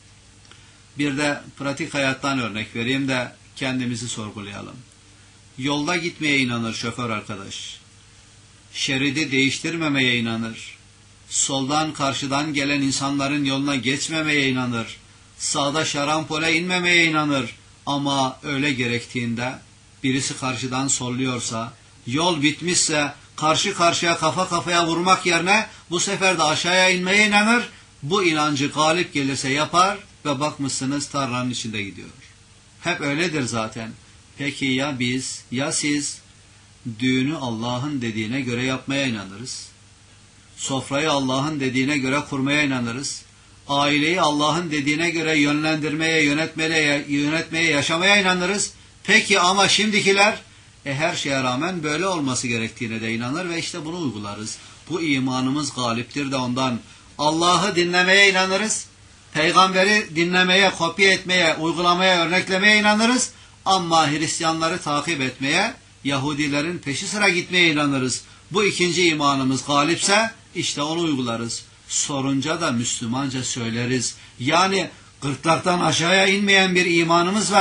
Bir de pratik hayattan örnek vereyim de kendimizi sorgulayalım. Yolda gitmeye inanır şoför arkadaş. Şeridi değiştirmemeye inanır. Soldan karşıdan gelen insanların yoluna geçmemeye inanır. Sağda şarampole inmemeye inanır. Ama öyle gerektiğinde birisi karşıdan solluyorsa, yol bitmişse karşı karşıya kafa kafaya vurmak yerine bu sefer de aşağıya inmeye inanır. Bu inancı galip gelirse yapar ve bakmışsınız tarlanın içinde gidiyor. Hep öyledir zaten. Peki ya biz, ya siz? Düğünü Allah'ın dediğine göre yapmaya inanırız. Sofrayı Allah'ın dediğine göre kurmaya inanırız. Aileyi Allah'ın dediğine göre yönlendirmeye, yönetmeye, yaşamaya inanırız. Peki ama şimdikiler her şeye rağmen böyle olması gerektiğine de inanır ve işte bunu uygularız. Bu imanımız galiptir de ondan. Allah'ı dinlemeye inanırız. Peygamberi dinlemeye, kopya etmeye, uygulamaya, örneklemeye inanırız. Ama Hristiyanları takip etmeye, Yahudilerin peşi sıra gitmeye inanırız. Bu ikinci imanımız galipse işte onu uygularız. Sorunca da Müslümanca söyleriz. Yani gırtlaktan aşağıya inmeyen bir imanımız var.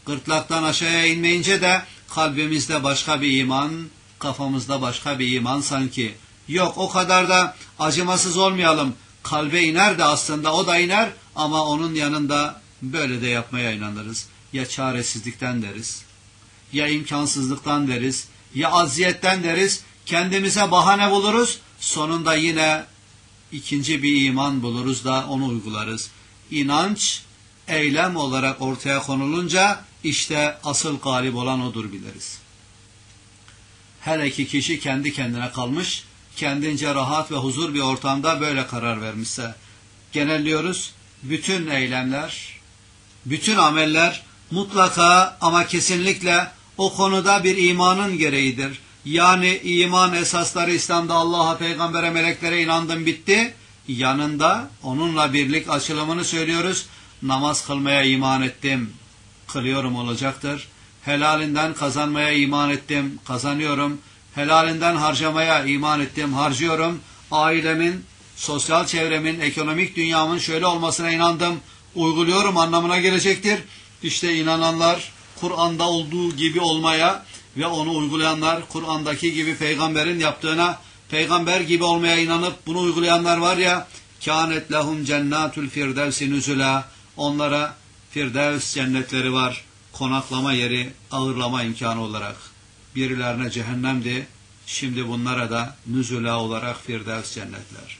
Gırtlaktan aşağıya inmeyince de kalbimizde başka bir iman, kafamızda başka bir iman sanki. Yok, o kadar da acımasız olmayalım. Kalbe iner de aslında o da iner ama onun yanında böyle de yapmaya inanırız. Ya çaresizlikten deriz, ya imkansızlıktan deriz, ya aziyetten deriz. Kendimize bahane buluruz. Sonunda yine ikinci bir iman buluruz da onu uygularız. İnanç eylem olarak ortaya konulunca işte asıl galip olan odur biliriz. Her iki kişi kendi kendine kalmış, kendince rahat ve huzur bir ortamda böyle karar vermişse, genelliyoruz, bütün eylemler, bütün ameller mutlaka ama kesinlikle o konuda bir imanın gereğidir. Yani iman esasları İslam'da Allah'a, peygambere, meleklere inandım bitti. Yanında onunla birlik açılımını söylüyoruz. Namaz kılmaya iman ettim, kılıyorum olacaktır. Helalinden kazanmaya iman ettim, kazanıyorum. Helalinden harcamaya iman ettim, harcıyorum. Ailemin, sosyal çevremin, ekonomik dünyamın şöyle olmasına inandım, uyguluyorum anlamına gelecektir. İşte inananlar Kur'an'da olduğu gibi olmaya ve onu uygulayanlar Kur'an'daki gibi peygamberin yaptığına, peygamber gibi olmaya inanıp bunu uygulayanlar var ya, kânet lehum cennatul firdevsi nüzula, onlara Firdevs cennetleri var, konaklama yeri, ağırlama imkanı olarak. Birilerine cehennemdi, şimdi bunlara da nüzula olarak Firdevs cennetler.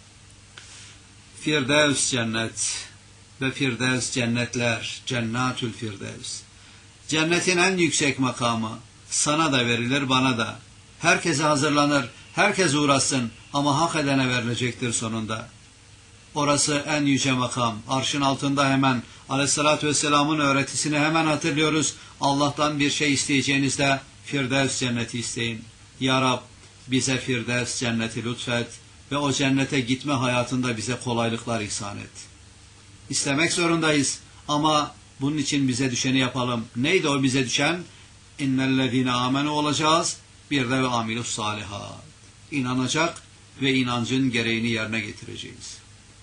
Firdevs cennet ve Firdevs cennetler, cennatül Firdevs. Cennetin en yüksek makamı sana da verilir, bana da. Herkese hazırlanır, herkes uğraşsın ama hak edene verilecektir sonunda. Orası en yüce makam. Arşın altında hemen Aleyhisselatü Vesselam'ın öğretisini hemen hatırlıyoruz. Allah'tan bir şey isteyeceğinizde Firdevs cenneti isteyin. Ya Rab, bize Firdevs cenneti lütfet ve o cennete gitme hayatında bize kolaylıklar ihsan et. İstemek zorundayız ama bunun için bize düşeni yapalım. Neydi o bize düşen? İnnellezîne âmenû olacağız. Bir de ve amilus salihat. İnanacak ve inancın gereğini yerine getireceğiz.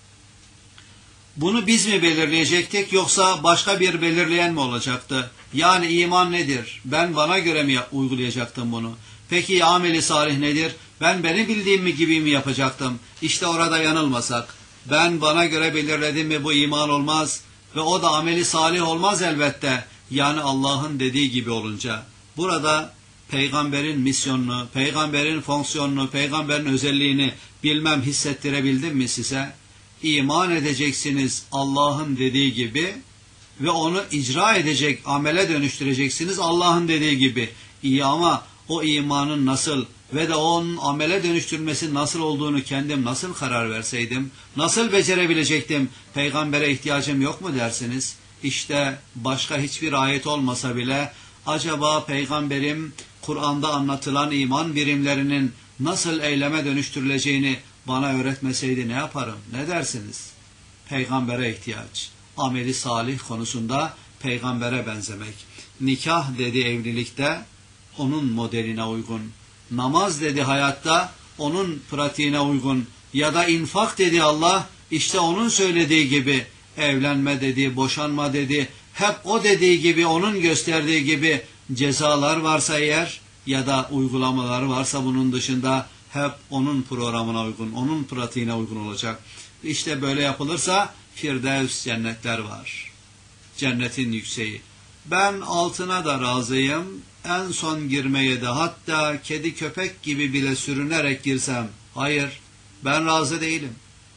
Bunu biz mi belirleyecektik yoksa başka bir belirleyen mi olacaktı? Yani iman nedir? Ben bana göre mi uygulayacaktım bunu? Peki ameli salih nedir? Ben beni bildiğim mi gibi mi yapacaktım? İşte orada yanılmasak. Ben bana göre belirledim mi bu iman olmaz ve o da ameli salih olmaz elbette. Yani Allah'ın dediği gibi olunca. Burada peygamberin misyonunu, peygamberin fonksiyonunu, peygamberin özelliğini bilmem hissettirebildim mi size? İman edeceksiniz Allah'ın dediği gibi ve onu icra edecek, amele dönüştüreceksiniz Allah'ın dediği gibi. İyi ama o imanın nasıl ve de onun amele dönüştürmesi nasıl olduğunu kendim nasıl karar verseydim, nasıl becerebilecektim, peygambere ihtiyacım yok mu dersiniz? İşte başka hiçbir ayet olmasa bile acaba peygamberim Kur'an'da anlatılan iman birimlerinin nasıl eyleme dönüştürüleceğini bana öğretmeseydi ne yaparım? Ne dersiniz? Peygambere ihtiyaç. Ameli salih konusunda peygambere benzemek. Nikah dedi evlilikte onun modeline uygun. Namaz dedi hayatta onun pratiğine uygun. Ya da infak dedi Allah işte onun söylediği gibi. Evlenme dedi, boşanma dedi. Hep o dediği gibi, onun gösterdiği gibi cezalar varsa eğer ya da uygulamalar varsa bunun dışında hep onun programına uygun, onun pratiğine uygun olacak. İşte böyle yapılırsa Firdevs cennetler var. Cennetin yükseği. Ben altına da razıyım, en son girmeye de hatta kedi köpek gibi bile sürünerek girsem. Hayır, ben razı değilim.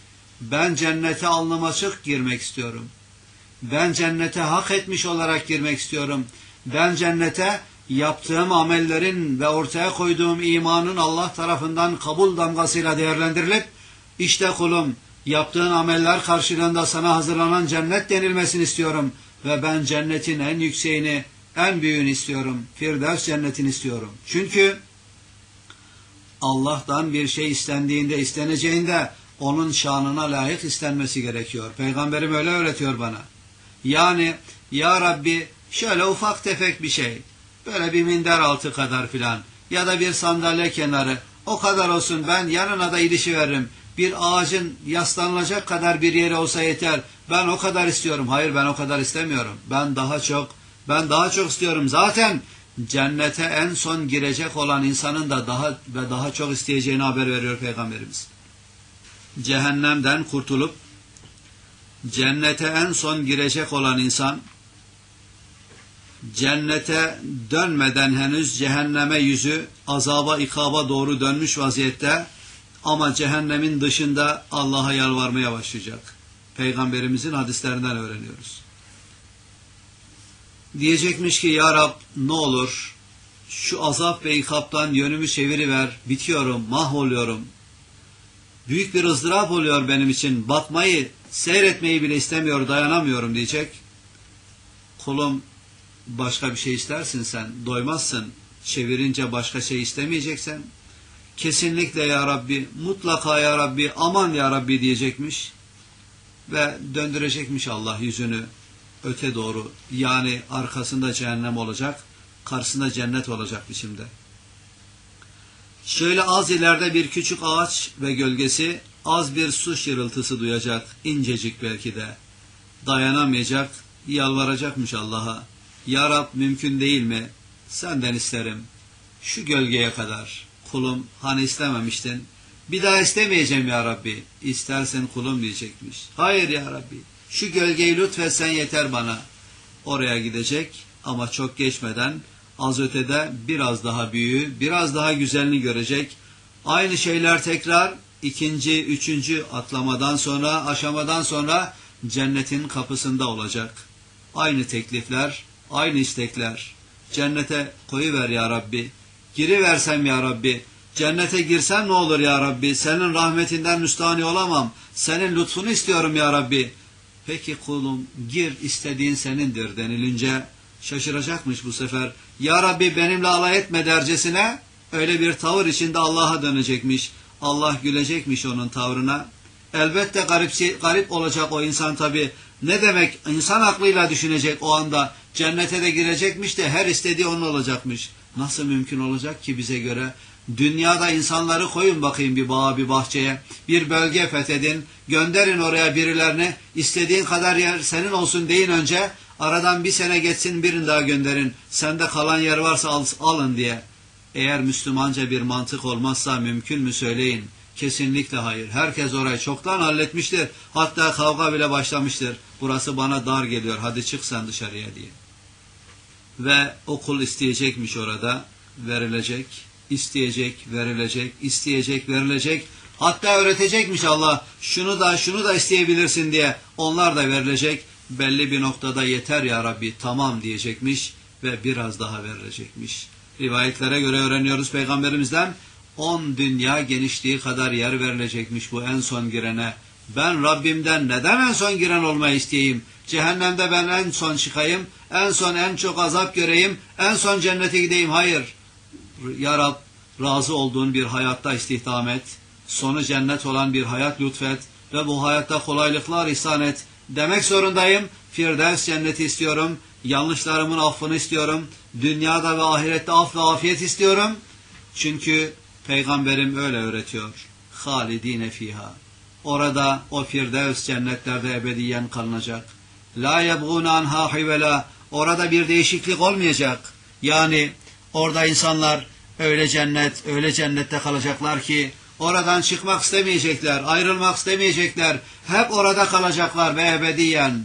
Ben cennete alnım açık girmek istiyorum. Ben cennete hak etmiş olarak girmek istiyorum. Ben cennete yaptığım amellerin ve ortaya koyduğum imanın Allah tarafından kabul damgasıyla değerlendirilip işte kulum yaptığın ameller karşılığında sana hazırlanan cennet denilmesini istiyorum ve ben cennetin en yükseğini, en büyüğünü istiyorum. Firdevs cennetini istiyorum. Çünkü Allah'tan bir şey istendiğinde, isteneceğinde onun şanına layık istenmesi gerekiyor. Peygamberim öyle öğretiyor bana. Yani ya Rabbi şöyle ufak tefek bir şey, böyle bir minder altı kadar filan ya da bir sandalye kenarı o kadar olsun, ben yanına da ilişiveririm. Bir ağacın yaslanılacak kadar bir yeri olsa yeter. Ben o kadar istiyorum. Hayır, ben o kadar istemiyorum. Ben daha çok, Ben daha çok istiyorum. Zaten cennete en son girecek olan insanın da daha çok isteyeceğini haber veriyor Peygamberimiz. Cehennemden kurtulup cennete en son girecek olan insan, cennete dönmeden henüz cehenneme yüzü azaba, ikaba doğru dönmüş vaziyette ama cehennemin dışında Allah'a yalvarmaya başlayacak. Peygamberimizin hadislerinden öğreniyoruz. Diyecekmiş ki ya Rab ne olur şu azap ve ikaptan yönümü çeviriver, bitiyorum, mahvoluyorum. Büyük bir ızdırap oluyor benim için, bakmayı, seyretmeyi bile istemiyor, dayanamıyorum diyecek. Kulum başka bir şey istersin sen, doymazsın, çevirince başka şey istemeyeceksen, kesinlikle ya Rabbi, mutlaka ya Rabbi, aman ya Rabbi diyecekmiş ve döndürecekmiş Allah yüzünü öte doğru, yani arkasında cehennem olacak, karşısında cennet olacak biçimde. Şöyle az ileride bir küçük ağaç ve gölgesi, az bir su şırıltısı duyacak, incecik belki de. Dayanamayacak, yalvaracakmış Allah'a. Ya Rab mümkün değil mi? Senden isterim. Şu gölgeye kadar. Kulum hani istememiştin. Bir daha istemeyeceğim ya Rabbi. İstersen kulum diyecekmiş. Hayır ya Rabbi. Şu gölgeyi lütfetsen yeter bana. Oraya gidecek ama çok geçmeden az ötede biraz daha büyüğü, biraz daha güzelini görecek. Aynı şeyler tekrar ikinci, üçüncü atlamadan sonra, aşamadan sonra cennetin kapısında olacak. Aynı teklifler, aynı istekler. Cennete koyuver ya Rabbi. Giriversem ya Rabbi. Cennete girsem ne olur ya Rabbi. Senin rahmetinden müstahni olamam. Senin lütfunu istiyorum ya Rabbi. Peki kulum gir, istediğin senindir denilince şaşıracakmış bu sefer. Ya Rabbi benimle alay etme dercesine öyle bir tavır içinde Allah'a dönecekmiş. Allah gülecekmiş onun tavrına. Elbette garip olacak o insan tabi. Ne demek, insan aklıyla düşünecek o anda. Cennete de girecekmiş de her istediği onun olacakmış. Nasıl mümkün olacak ki bize göre? Dünyada insanları koyun bakayım bir bağa, bir bahçeye. Bir bölge fethedin. Gönderin oraya birilerini. İstediğin kadar yer senin olsun deyin önce. Aradan bir sene geçsin, birini daha gönderin. Sende kalan yer varsa alın diye. Eğer Müslümanca bir mantık olmazsa mümkün mü söyleyin? Kesinlikle hayır. Herkes orayı çoktan halletmiştir. Hatta kavga bile başlamıştır. Burası bana dar geliyor. Hadi çık sen dışarıya diye. Ve o kul isteyecekmiş orada. Verilecek. İsteyecek, verilecek. İsteyecek, verilecek. Hatta öğretecekmiş Allah. Şunu da isteyebilirsin diye. Onlar da verilecek. Belli bir noktada yeter ya Rabbi, tamam diyecekmiş ve biraz daha verilecekmiş. Rivayetlere göre öğreniyoruz Peygamberimizden 10 dünya genişliği kadar yer verilecekmiş bu en son girene. Ben Rabbimden neden en son giren olmayı isteyeyim? Cehennemde ben en son çıkayım, en son en çok azap göreyim, en son cennete gideyim. Hayır. Ya Rab, razı olduğun bir hayatta istihdam et, sonu cennet olan bir hayat lütfet ve bu hayatta kolaylıklar ihsan et. Demek zorundayım. Firdevs cenneti istiyorum. Yanlışlarımın affını istiyorum. Dünyada ve ahirette af ve afiyet istiyorum. Çünkü Peygamberim öyle öğretiyor. Halidine fiha. Orada o Firdevs cennetlerde ebediyen kalınacak. La yebğûne anhâ hivela. Orada bir değişiklik olmayacak. Yani orada insanlar öyle cennette kalacaklar ki oradan çıkmak istemeyecekler, ayrılmak istemeyecekler. Hep orada kalacaklar ve ebediyen.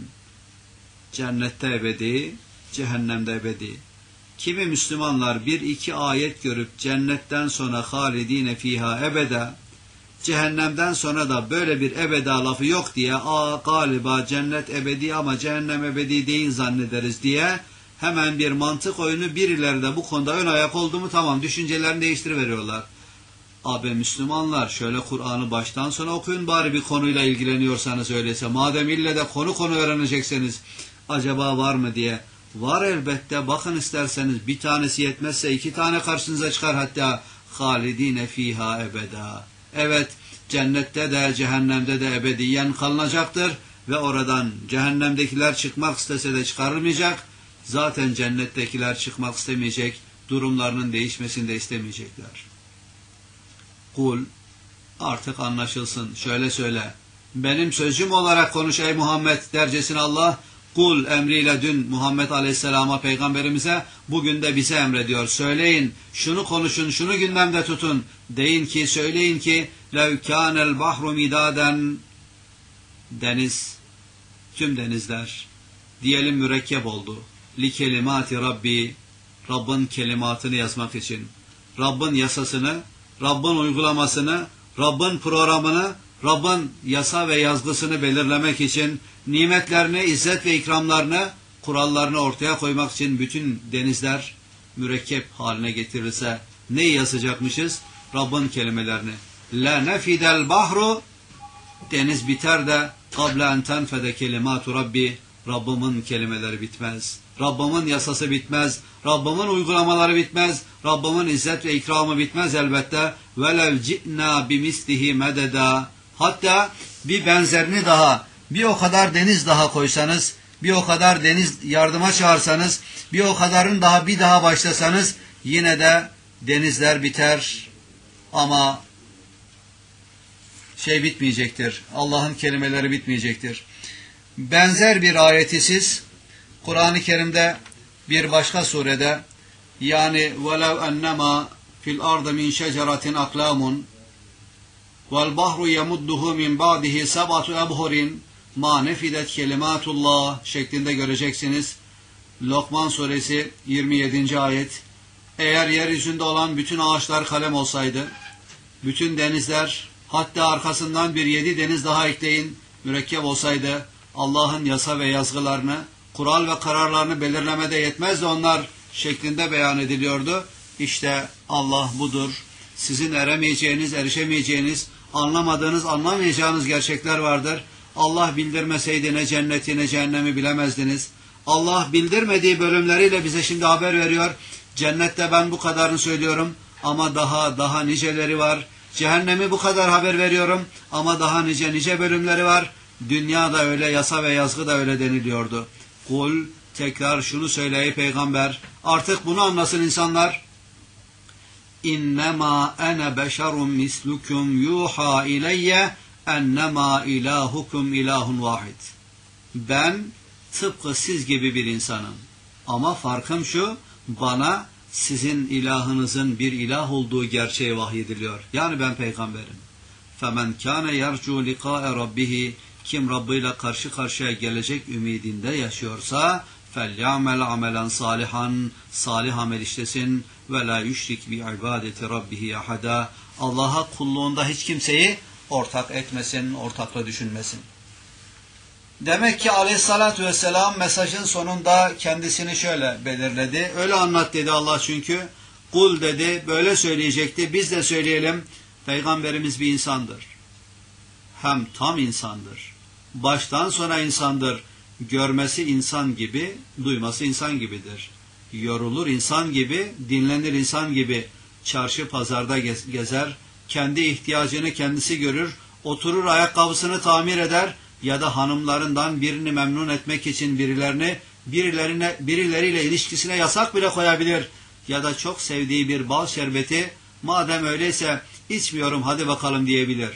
Cennette ebedi, cehennemde ebedi. Kimi Müslümanlar bir iki ayet görüp cennetten sonra halidine fiha ebeda, cehennemden sonra da böyle bir ebeda lafı yok diye, galiba cennet ebedi ama cehennem ebedi değil zannederiz diye hemen bir mantık oyunu, birileri de bu konuda ön ayak oldu mu tamam düşüncelerini değiştiriveriyorlar. Abi Müslümanlar şöyle Kur'an'ı baştan sona okuyun bari bir konuyla ilgileniyorsanız öyleyse. Madem ille de konu öğrenecekseniz acaba var mı diye. Var elbette, bakın isterseniz bir tanesi yetmezse 2 tane karşınıza çıkar hatta. Halidine fiha ebeda. Evet, cennette de cehennemde de ebediyen kalınacaktır ve oradan cehennemdekiler çıkmak istese de çıkarılmayacak. Zaten cennettekiler çıkmak istemeyecek, durumlarının değişmesini de istemeyecekler. Kul, artık anlaşılsın, şöyle söyle. Benim sözcüm olarak konuş ey Muhammed dercesine Allah, Kul emriyle dün Muhammed Aleyhisselam'a, peygamberimize, bugün de bize emrediyor. Söyleyin, şunu konuşun, şunu gündemde tutun. Deyin ki, söyleyin ki lev kânel bahru midaden, deniz, tüm denizler diyelim mürekkep oldu. Li kelimati Rabbi, Rabbin kelimatını yazmak için. Rabbin yasasını, Rabbin uygulamasını, Rabbin programını, Rabbin yasa ve yazgısını belirlemek için, nimetlerini, izzet ve ikramlarını, kurallarını ortaya koymak için bütün denizler mürekkep haline getirilse neyi yazacakmışız? Rabbin kelimelerini. La nefidel bahru, deniz biter de kable en tenfede kelimatu Rabbi, Rabbimin kelimeleri bitmez. Rabbimin yasası bitmez. Rabbimin uygulamaları bitmez. Rabbimin izzet ve ikramı bitmez elbette. Velev ci'na bimislihi mededa. Hatta bir benzerini daha, bir o kadar deniz daha koysanız, bir o kadar deniz yardıma çağırsanız, bir o kadarın daha bir daha başlasanız, yine de denizler biter ama bitmeyecektir. Allah'ın kelimeleri bitmeyecektir. Benzer bir ayeti siz Kur'an-ı Kerim'de bir başka surede, yani وَلَوْ أَنَّمَا فِي الْأَرْضِ مِنْ شَجَرَةٍ أَقْلَامٌ وَالْبَحْرُ يَمُدُّهُ مِنْ بَعْدِهِ سَبْعَةُ أَبْحُرٍ مَا نَفِدَتْ كَلِمَاتُ اللّٰهِ şeklinde göreceksiniz. Lokman suresi 27. ayet. Eğer yeryüzünde olan bütün ağaçlar kalem olsaydı, bütün denizler, hatta arkasından bir 7 deniz daha ekleyin, mürekkep olsaydı, Allah'ın yasa ve yazgılarını, kural ve kararlarını belirlemede yetmezdi onlar şeklinde beyan ediliyordu. İşte Allah budur. Sizin eremeyeceğiniz, erişemeyeceğiniz, anlamadığınız, anlamayacağınız gerçekler vardır. Allah bildirmeseydi ne cenneti ne cehennemi bilemezdiniz. Allah bildirmediği bölümleriyle bize şimdi haber veriyor. Cennette ben bu kadarını söylüyorum ama daha niceleri var. Cehennemi bu kadar haber veriyorum ama daha nice bölümleri var. Dünyada öyle, yasa ve yazgı da öyle deniliyordu. Kul, tekrar şunu söyle ey peygamber, artık bunu anlasın insanlar. İnnemâ ene beşerun mislukum yuha ileyye ennemâ ilahukum ilahun vahid. Ben tıpkı siz gibi bir insanım. Ama farkım şu, bana sizin ilahınızın bir ilah olduğu gerçeği vahyediliyor. Yani ben peygamberim. فَمَنْ كَانَ يَرْجُوا لِقَاءَ رَبِّهِ Kim Rabbıyla karşı karşıya gelecek ümidinde yaşıyorsa فَلْيَعْمَلْ عَمَلًا صَالِحًا Salih amel işlesin وَلَا يُشْرِكْ بِعِبَادَةِ رَبِّهِ أَحَدًا Allah'a kulluğunda hiç kimseyi ortak etmesin, ortakla düşünmesin. Demek ki aleyhissalatü vesselam mesajın sonunda kendisini şöyle belirledi. Öyle anlat dedi Allah çünkü. Kul dedi, böyle söyleyecekti. Biz de söyleyelim. Peygamberimiz bir insandır. Hem tam insandır. Baştan sona insandır. Görmesi insan gibi, duyması insan gibidir. Yorulur insan gibi, dinlenir insan gibi. Çarşı pazarda gezer. Kendi ihtiyacını kendisi görür. Oturur ayakkabısını tamir eder. Ya da hanımlarından birini memnun etmek için birileriyle ilişkisine yasak bile koyabilir. Ya da çok sevdiği bir bal şerbeti, madem öyleyse içmiyorum hadi bakalım diyebilir.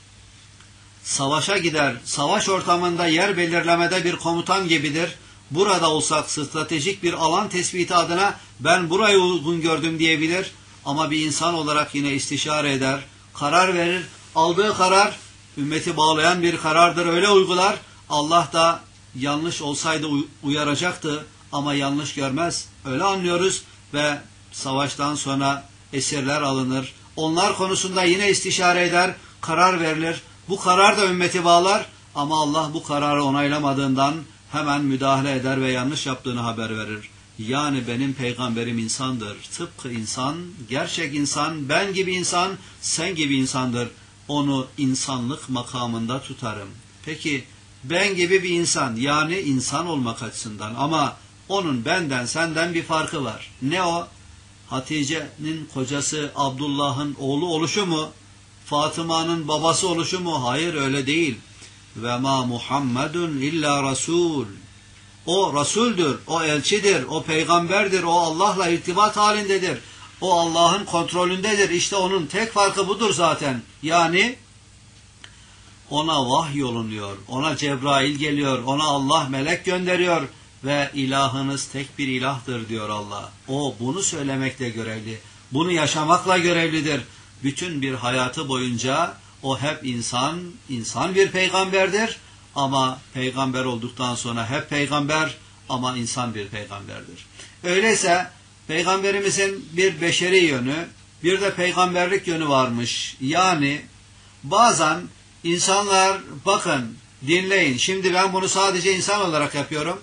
Savaşa gider, savaş ortamında yer belirlemede bir komutan gibidir. Burada olsak stratejik bir alan tespiti adına ben burayı uygun gördüm diyebilir. Ama bir insan olarak yine istişare eder, karar verir. Aldığı karar ümmeti bağlayan bir karardır, öyle uygular. Allah da yanlış olsaydı uyaracaktı ama yanlış görmez. Öyle anlıyoruz ve savaştan sonra esirler alınır. Onlar konusunda yine istişare eder, karar verilir. Bu karar da ümmeti bağlar ama Allah bu kararı onaylamadığından hemen müdahale eder ve yanlış yaptığını haber verir. Yani benim peygamberim insandır. Tıpkı insan, gerçek insan, ben gibi insan, sen gibi insandır. Onu insanlık makamında tutarım. Peki ben gibi bir insan, yani insan olmak açısından, ama onun benden senden bir farkı var. Ne o? Hatice'nin kocası Abdullah'ın oğlu oluşu mu? Fatıma'nın babası oluşu mu? Hayır, öyle değil. Ve ma Muhammedun illa Rasul. O Resul'dür, o elçidir, o peygamberdir, o Allah'la irtibat halindedir. O Allah'ın kontrolündedir. İşte onun tek farkı budur zaten. Yani ona vahyolunuyor, ona Cebrail geliyor, ona Allah melek gönderiyor ve ilahınız tek bir ilahtır diyor Allah. O bunu söylemekle görevli, bunu yaşamakla görevlidir. Bütün bir hayatı boyunca o hep insan bir peygamberdir ama peygamber olduktan sonra hep peygamber ama insan bir peygamberdir. Öyleyse peygamberimizin bir beşeri yönü, bir de peygamberlik yönü varmış. Yani bazen insanlar bakın, dinleyin, şimdi ben bunu sadece insan olarak yapıyorum.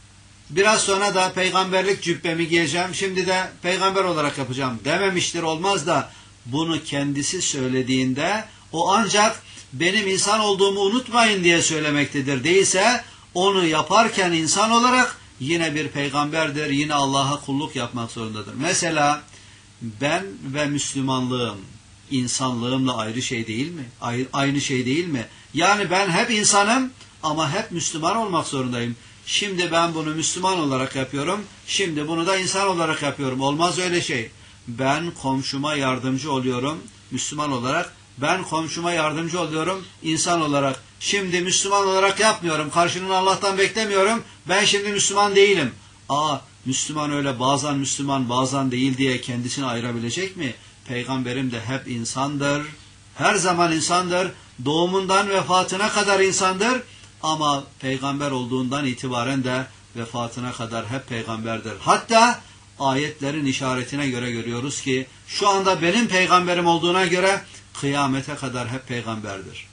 Biraz sonra da peygamberlik cübbemi giyeceğim, şimdi de peygamber olarak yapacağım dememiştir, olmaz da bunu kendisi söylediğinde o ancak benim insan olduğumu unutmayın diye söylemektedir. Değilse onu yaparken insan olarak yine bir peygamberdir, yine Allah'a kulluk yapmak zorundadır. Mesela ben ve Müslümanlığım insanlığımla ayrı şey değil mi? Aynı şey değil mi? Yani ben hep insanım ama hep Müslüman olmak zorundayım. Şimdi ben bunu Müslüman olarak yapıyorum, şimdi bunu da insan olarak yapıyorum. Olmaz öyle şey. Ben komşuma yardımcı oluyorum Müslüman olarak, ben komşuma yardımcı oluyorum insan olarak. Şimdi Müslüman olarak yapmıyorum, karşılığını Allah'tan beklemiyorum, ben şimdi Müslüman değilim. Müslüman öyle bazen Müslüman bazen değil diye kendisini ayırabilecek mi? Peygamberim de hep insandır, her zaman insandır, doğumundan vefatına kadar insandır ama peygamber olduğundan itibaren de vefatına kadar hep peygamberdir. Hatta ayetlerin işaretine göre görüyoruz ki şu anda benim peygamberim olduğuna göre kıyamete kadar hep peygamberdir.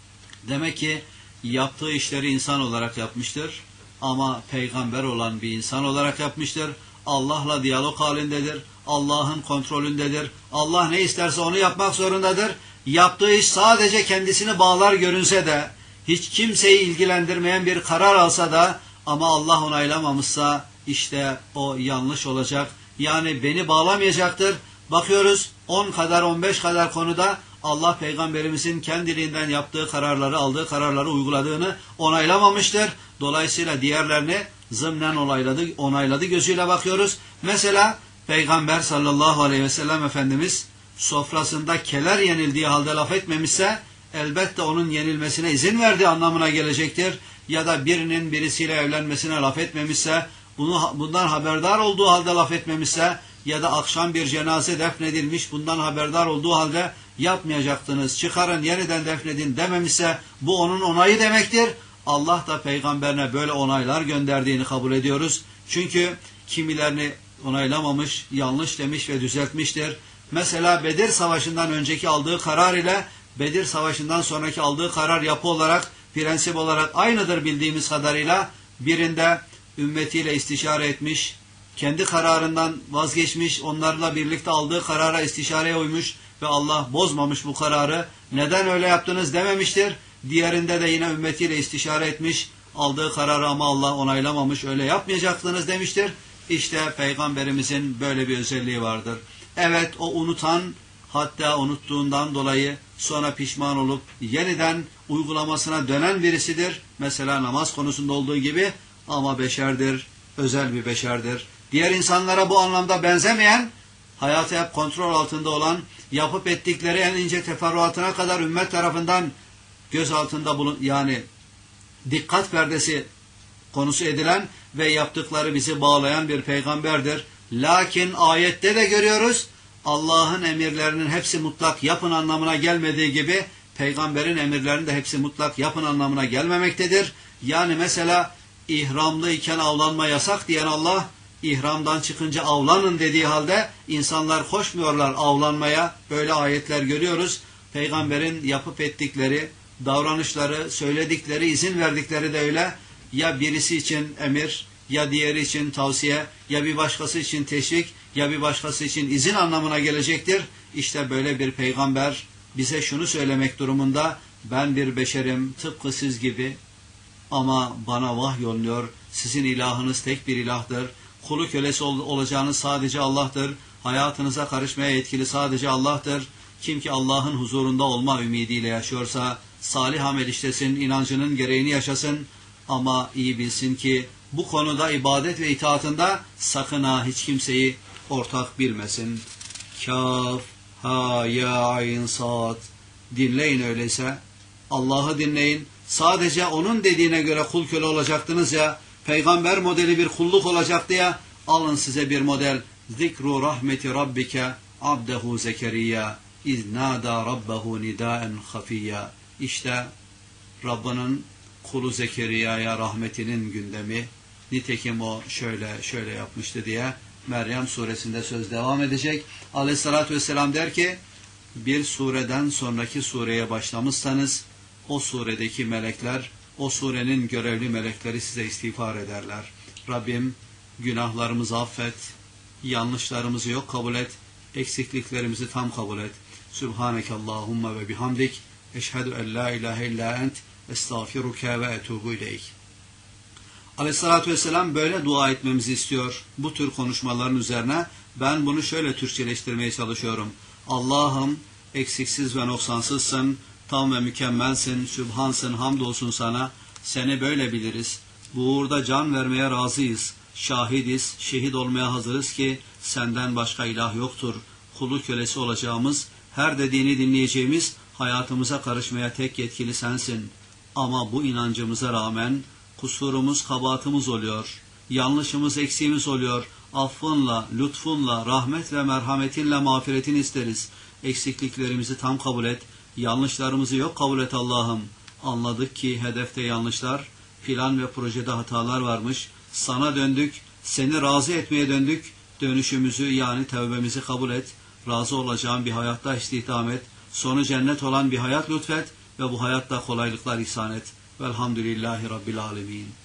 Demek ki yaptığı işleri insan olarak yapmıştır ama peygamber olan bir insan olarak yapmıştır. Allah'la diyalog halindedir. Allah'ın kontrolündedir. Allah ne isterse onu yapmak zorundadır. Yaptığı iş sadece kendisini bağlar görünse de, hiç kimseyi ilgilendirmeyen bir karar alsa da ama Allah onaylamamışsa işte o yanlış olacak. Yani beni bağlamayacaktır. Bakıyoruz 10 kadar 15 kadar konuda Allah peygamberimizin kendiliğinden yaptığı kararları, aldığı kararları uyguladığını onaylamamıştır. Dolayısıyla diğerlerini zımnen onayladı gözüyle bakıyoruz. Mesela Peygamber sallallahu aleyhi ve sellem Efendimiz sofrasında keler yenildiği halde laf etmemişse elbette onun yenilmesine izin verdiği anlamına gelecektir. Ya da birinin birisiyle evlenmesine laf etmemişse, bundan haberdar olduğu halde laf etmemişse ya da akşam bir cenaze defnedilmiş, bundan haberdar olduğu halde yapmayacaktınız, çıkarın yeniden defnedin dememişse bu onun onayı demektir. Allah da peygamberine böyle onaylar gönderdiğini kabul ediyoruz. Çünkü kimilerini onaylamamış, yanlış demiş ve düzeltmiştir. Mesela Bedir Savaşı'ndan önceki aldığı karar ile Bedir Savaşı'ndan sonraki aldığı karar yapı olarak, prensip olarak aynıdır bildiğimiz kadarıyla. Birinde ümmetiyle istişare etmiş, kendi kararından vazgeçmiş, onlarla birlikte aldığı karara, istişareye uymuş ve Allah bozmamış bu kararı. Neden öyle yaptınız dememiştir. Diğerinde de yine ümmetiyle istişare etmiş, aldığı kararı ama Allah onaylamamış, öyle yapmayacaktınız demiştir. İşte Peygamberimizin böyle bir özelliği vardır. Evet, o unutan, hatta unuttuğundan dolayı sonra pişman olup yeniden uygulamasına dönen birisidir. Mesela namaz konusunda olduğu gibi, ama beşerdir, özel bir beşerdir. Diğer insanlara bu anlamda benzemeyen, hayatı hep kontrol altında olan, yapıp ettikleri en ince teferruatına kadar ümmet tarafından göz altında yani dikkat perdesi konusu edilen ve yaptıkları bizi bağlayan bir peygamberdir. Lakin ayette de görüyoruz, Allah'ın emirlerinin hepsi mutlak yapın anlamına gelmediği gibi peygamberin emirlerinin de hepsi mutlak yapın anlamına gelmemektedir. Yani mesela ihramlı iken avlanma yasak diyen Allah, ihramdan çıkınca avlanın dediği halde insanlar koşmuyorlar avlanmaya. Böyle ayetler görüyoruz. Peygamberin yapıp ettikleri, davranışları, söyledikleri, izin verdikleri de öyle. Ya birisi için emir, ya diğeri için tavsiye, ya bir başkası için teşvik, ya bir başkası için izin anlamına gelecektir. İşte böyle bir peygamber bize şunu söylemek durumunda: ben bir beşerim tıpkı siz gibi ama bana vahyolunuyor. Sizin ilahınız tek bir ilahtır. Kulu kölesi olacağınız sadece Allah'tır. Hayatınıza karışmaya yetkili sadece Allah'tır. Kim ki Allah'ın huzurunda olma ümidiyle yaşıyorsa salih amel işlesin, inancının gereğini yaşasın. Ama iyi bilsin ki bu konuda ibadet ve itaatında sakın ha hiç kimseyi ortak bilmesin. Kaf, ha, ya, ayn, sad. Dinleyin öyleyse. Allah'ı dinleyin. Sadece onun dediğine göre kul köle olacaktınız ya, peygamber modeli bir kulluk olacaktı ya, alın size bir model. Zikru rahmeti rabbike abdehu Zekeriya iz nada rabbehu nidaen hafiyya. İşte Rabbinin kulu Zekeriya'ya rahmetinin gündemi. Nitekim o şöyle yapmıştı diye Meryem suresinde söz devam edecek. Aleyhissalatü vesselam der ki, bir sureden sonraki sureye başlamışsanız o suredeki melekler, o surenin görevli melekleri size istiğfar ederler. Rabbim günahlarımızı affet, yanlışlarımızı yok kabul et, eksikliklerimizi tam kabul et. Sübhaneke Allahumma ve bihamdik, eşhedü en la ilahe illa ent, estağfiruke ve etubu ileyk. Aleyhissalatü vesselam böyle dua etmemizi istiyor. Bu tür konuşmaların üzerine ben bunu şöyle Türkçeleştirmeye çalışıyorum. Allah'ım eksiksiz ve noksansızsın, tam ve mükemmelsin, sübhansın, hamdolsun sana, seni böyle biliriz. Bu uğurda can vermeye razıyız, şahidiz, şehit olmaya hazırız ki senden başka ilah yoktur. Kulu kölesi olacağımız, her dediğini dinleyeceğimiz, hayatımıza karışmaya tek yetkili sensin. Ama bu inancımıza rağmen kusurumuz, kabahatımız oluyor, yanlışımız, eksiğimiz oluyor. Affınla, lütfunla, rahmet ve merhametinle mağfiretini isteriz. Eksikliklerimizi tam kabul et, yanlışlarımızı yok kabul et Allah'ım. Anladık ki hedefte yanlışlar, plan ve projede hatalar varmış. Sana döndük, seni razı etmeye döndük. Dönüşümüzü yani tevbemizi kabul et. Razı olacağın bir hayatta istihdam et. Sonu cennet olan bir hayat lütfet ve bu hayatta kolaylıklar ihsan et. Velhamdülillahi Rabbil alemin.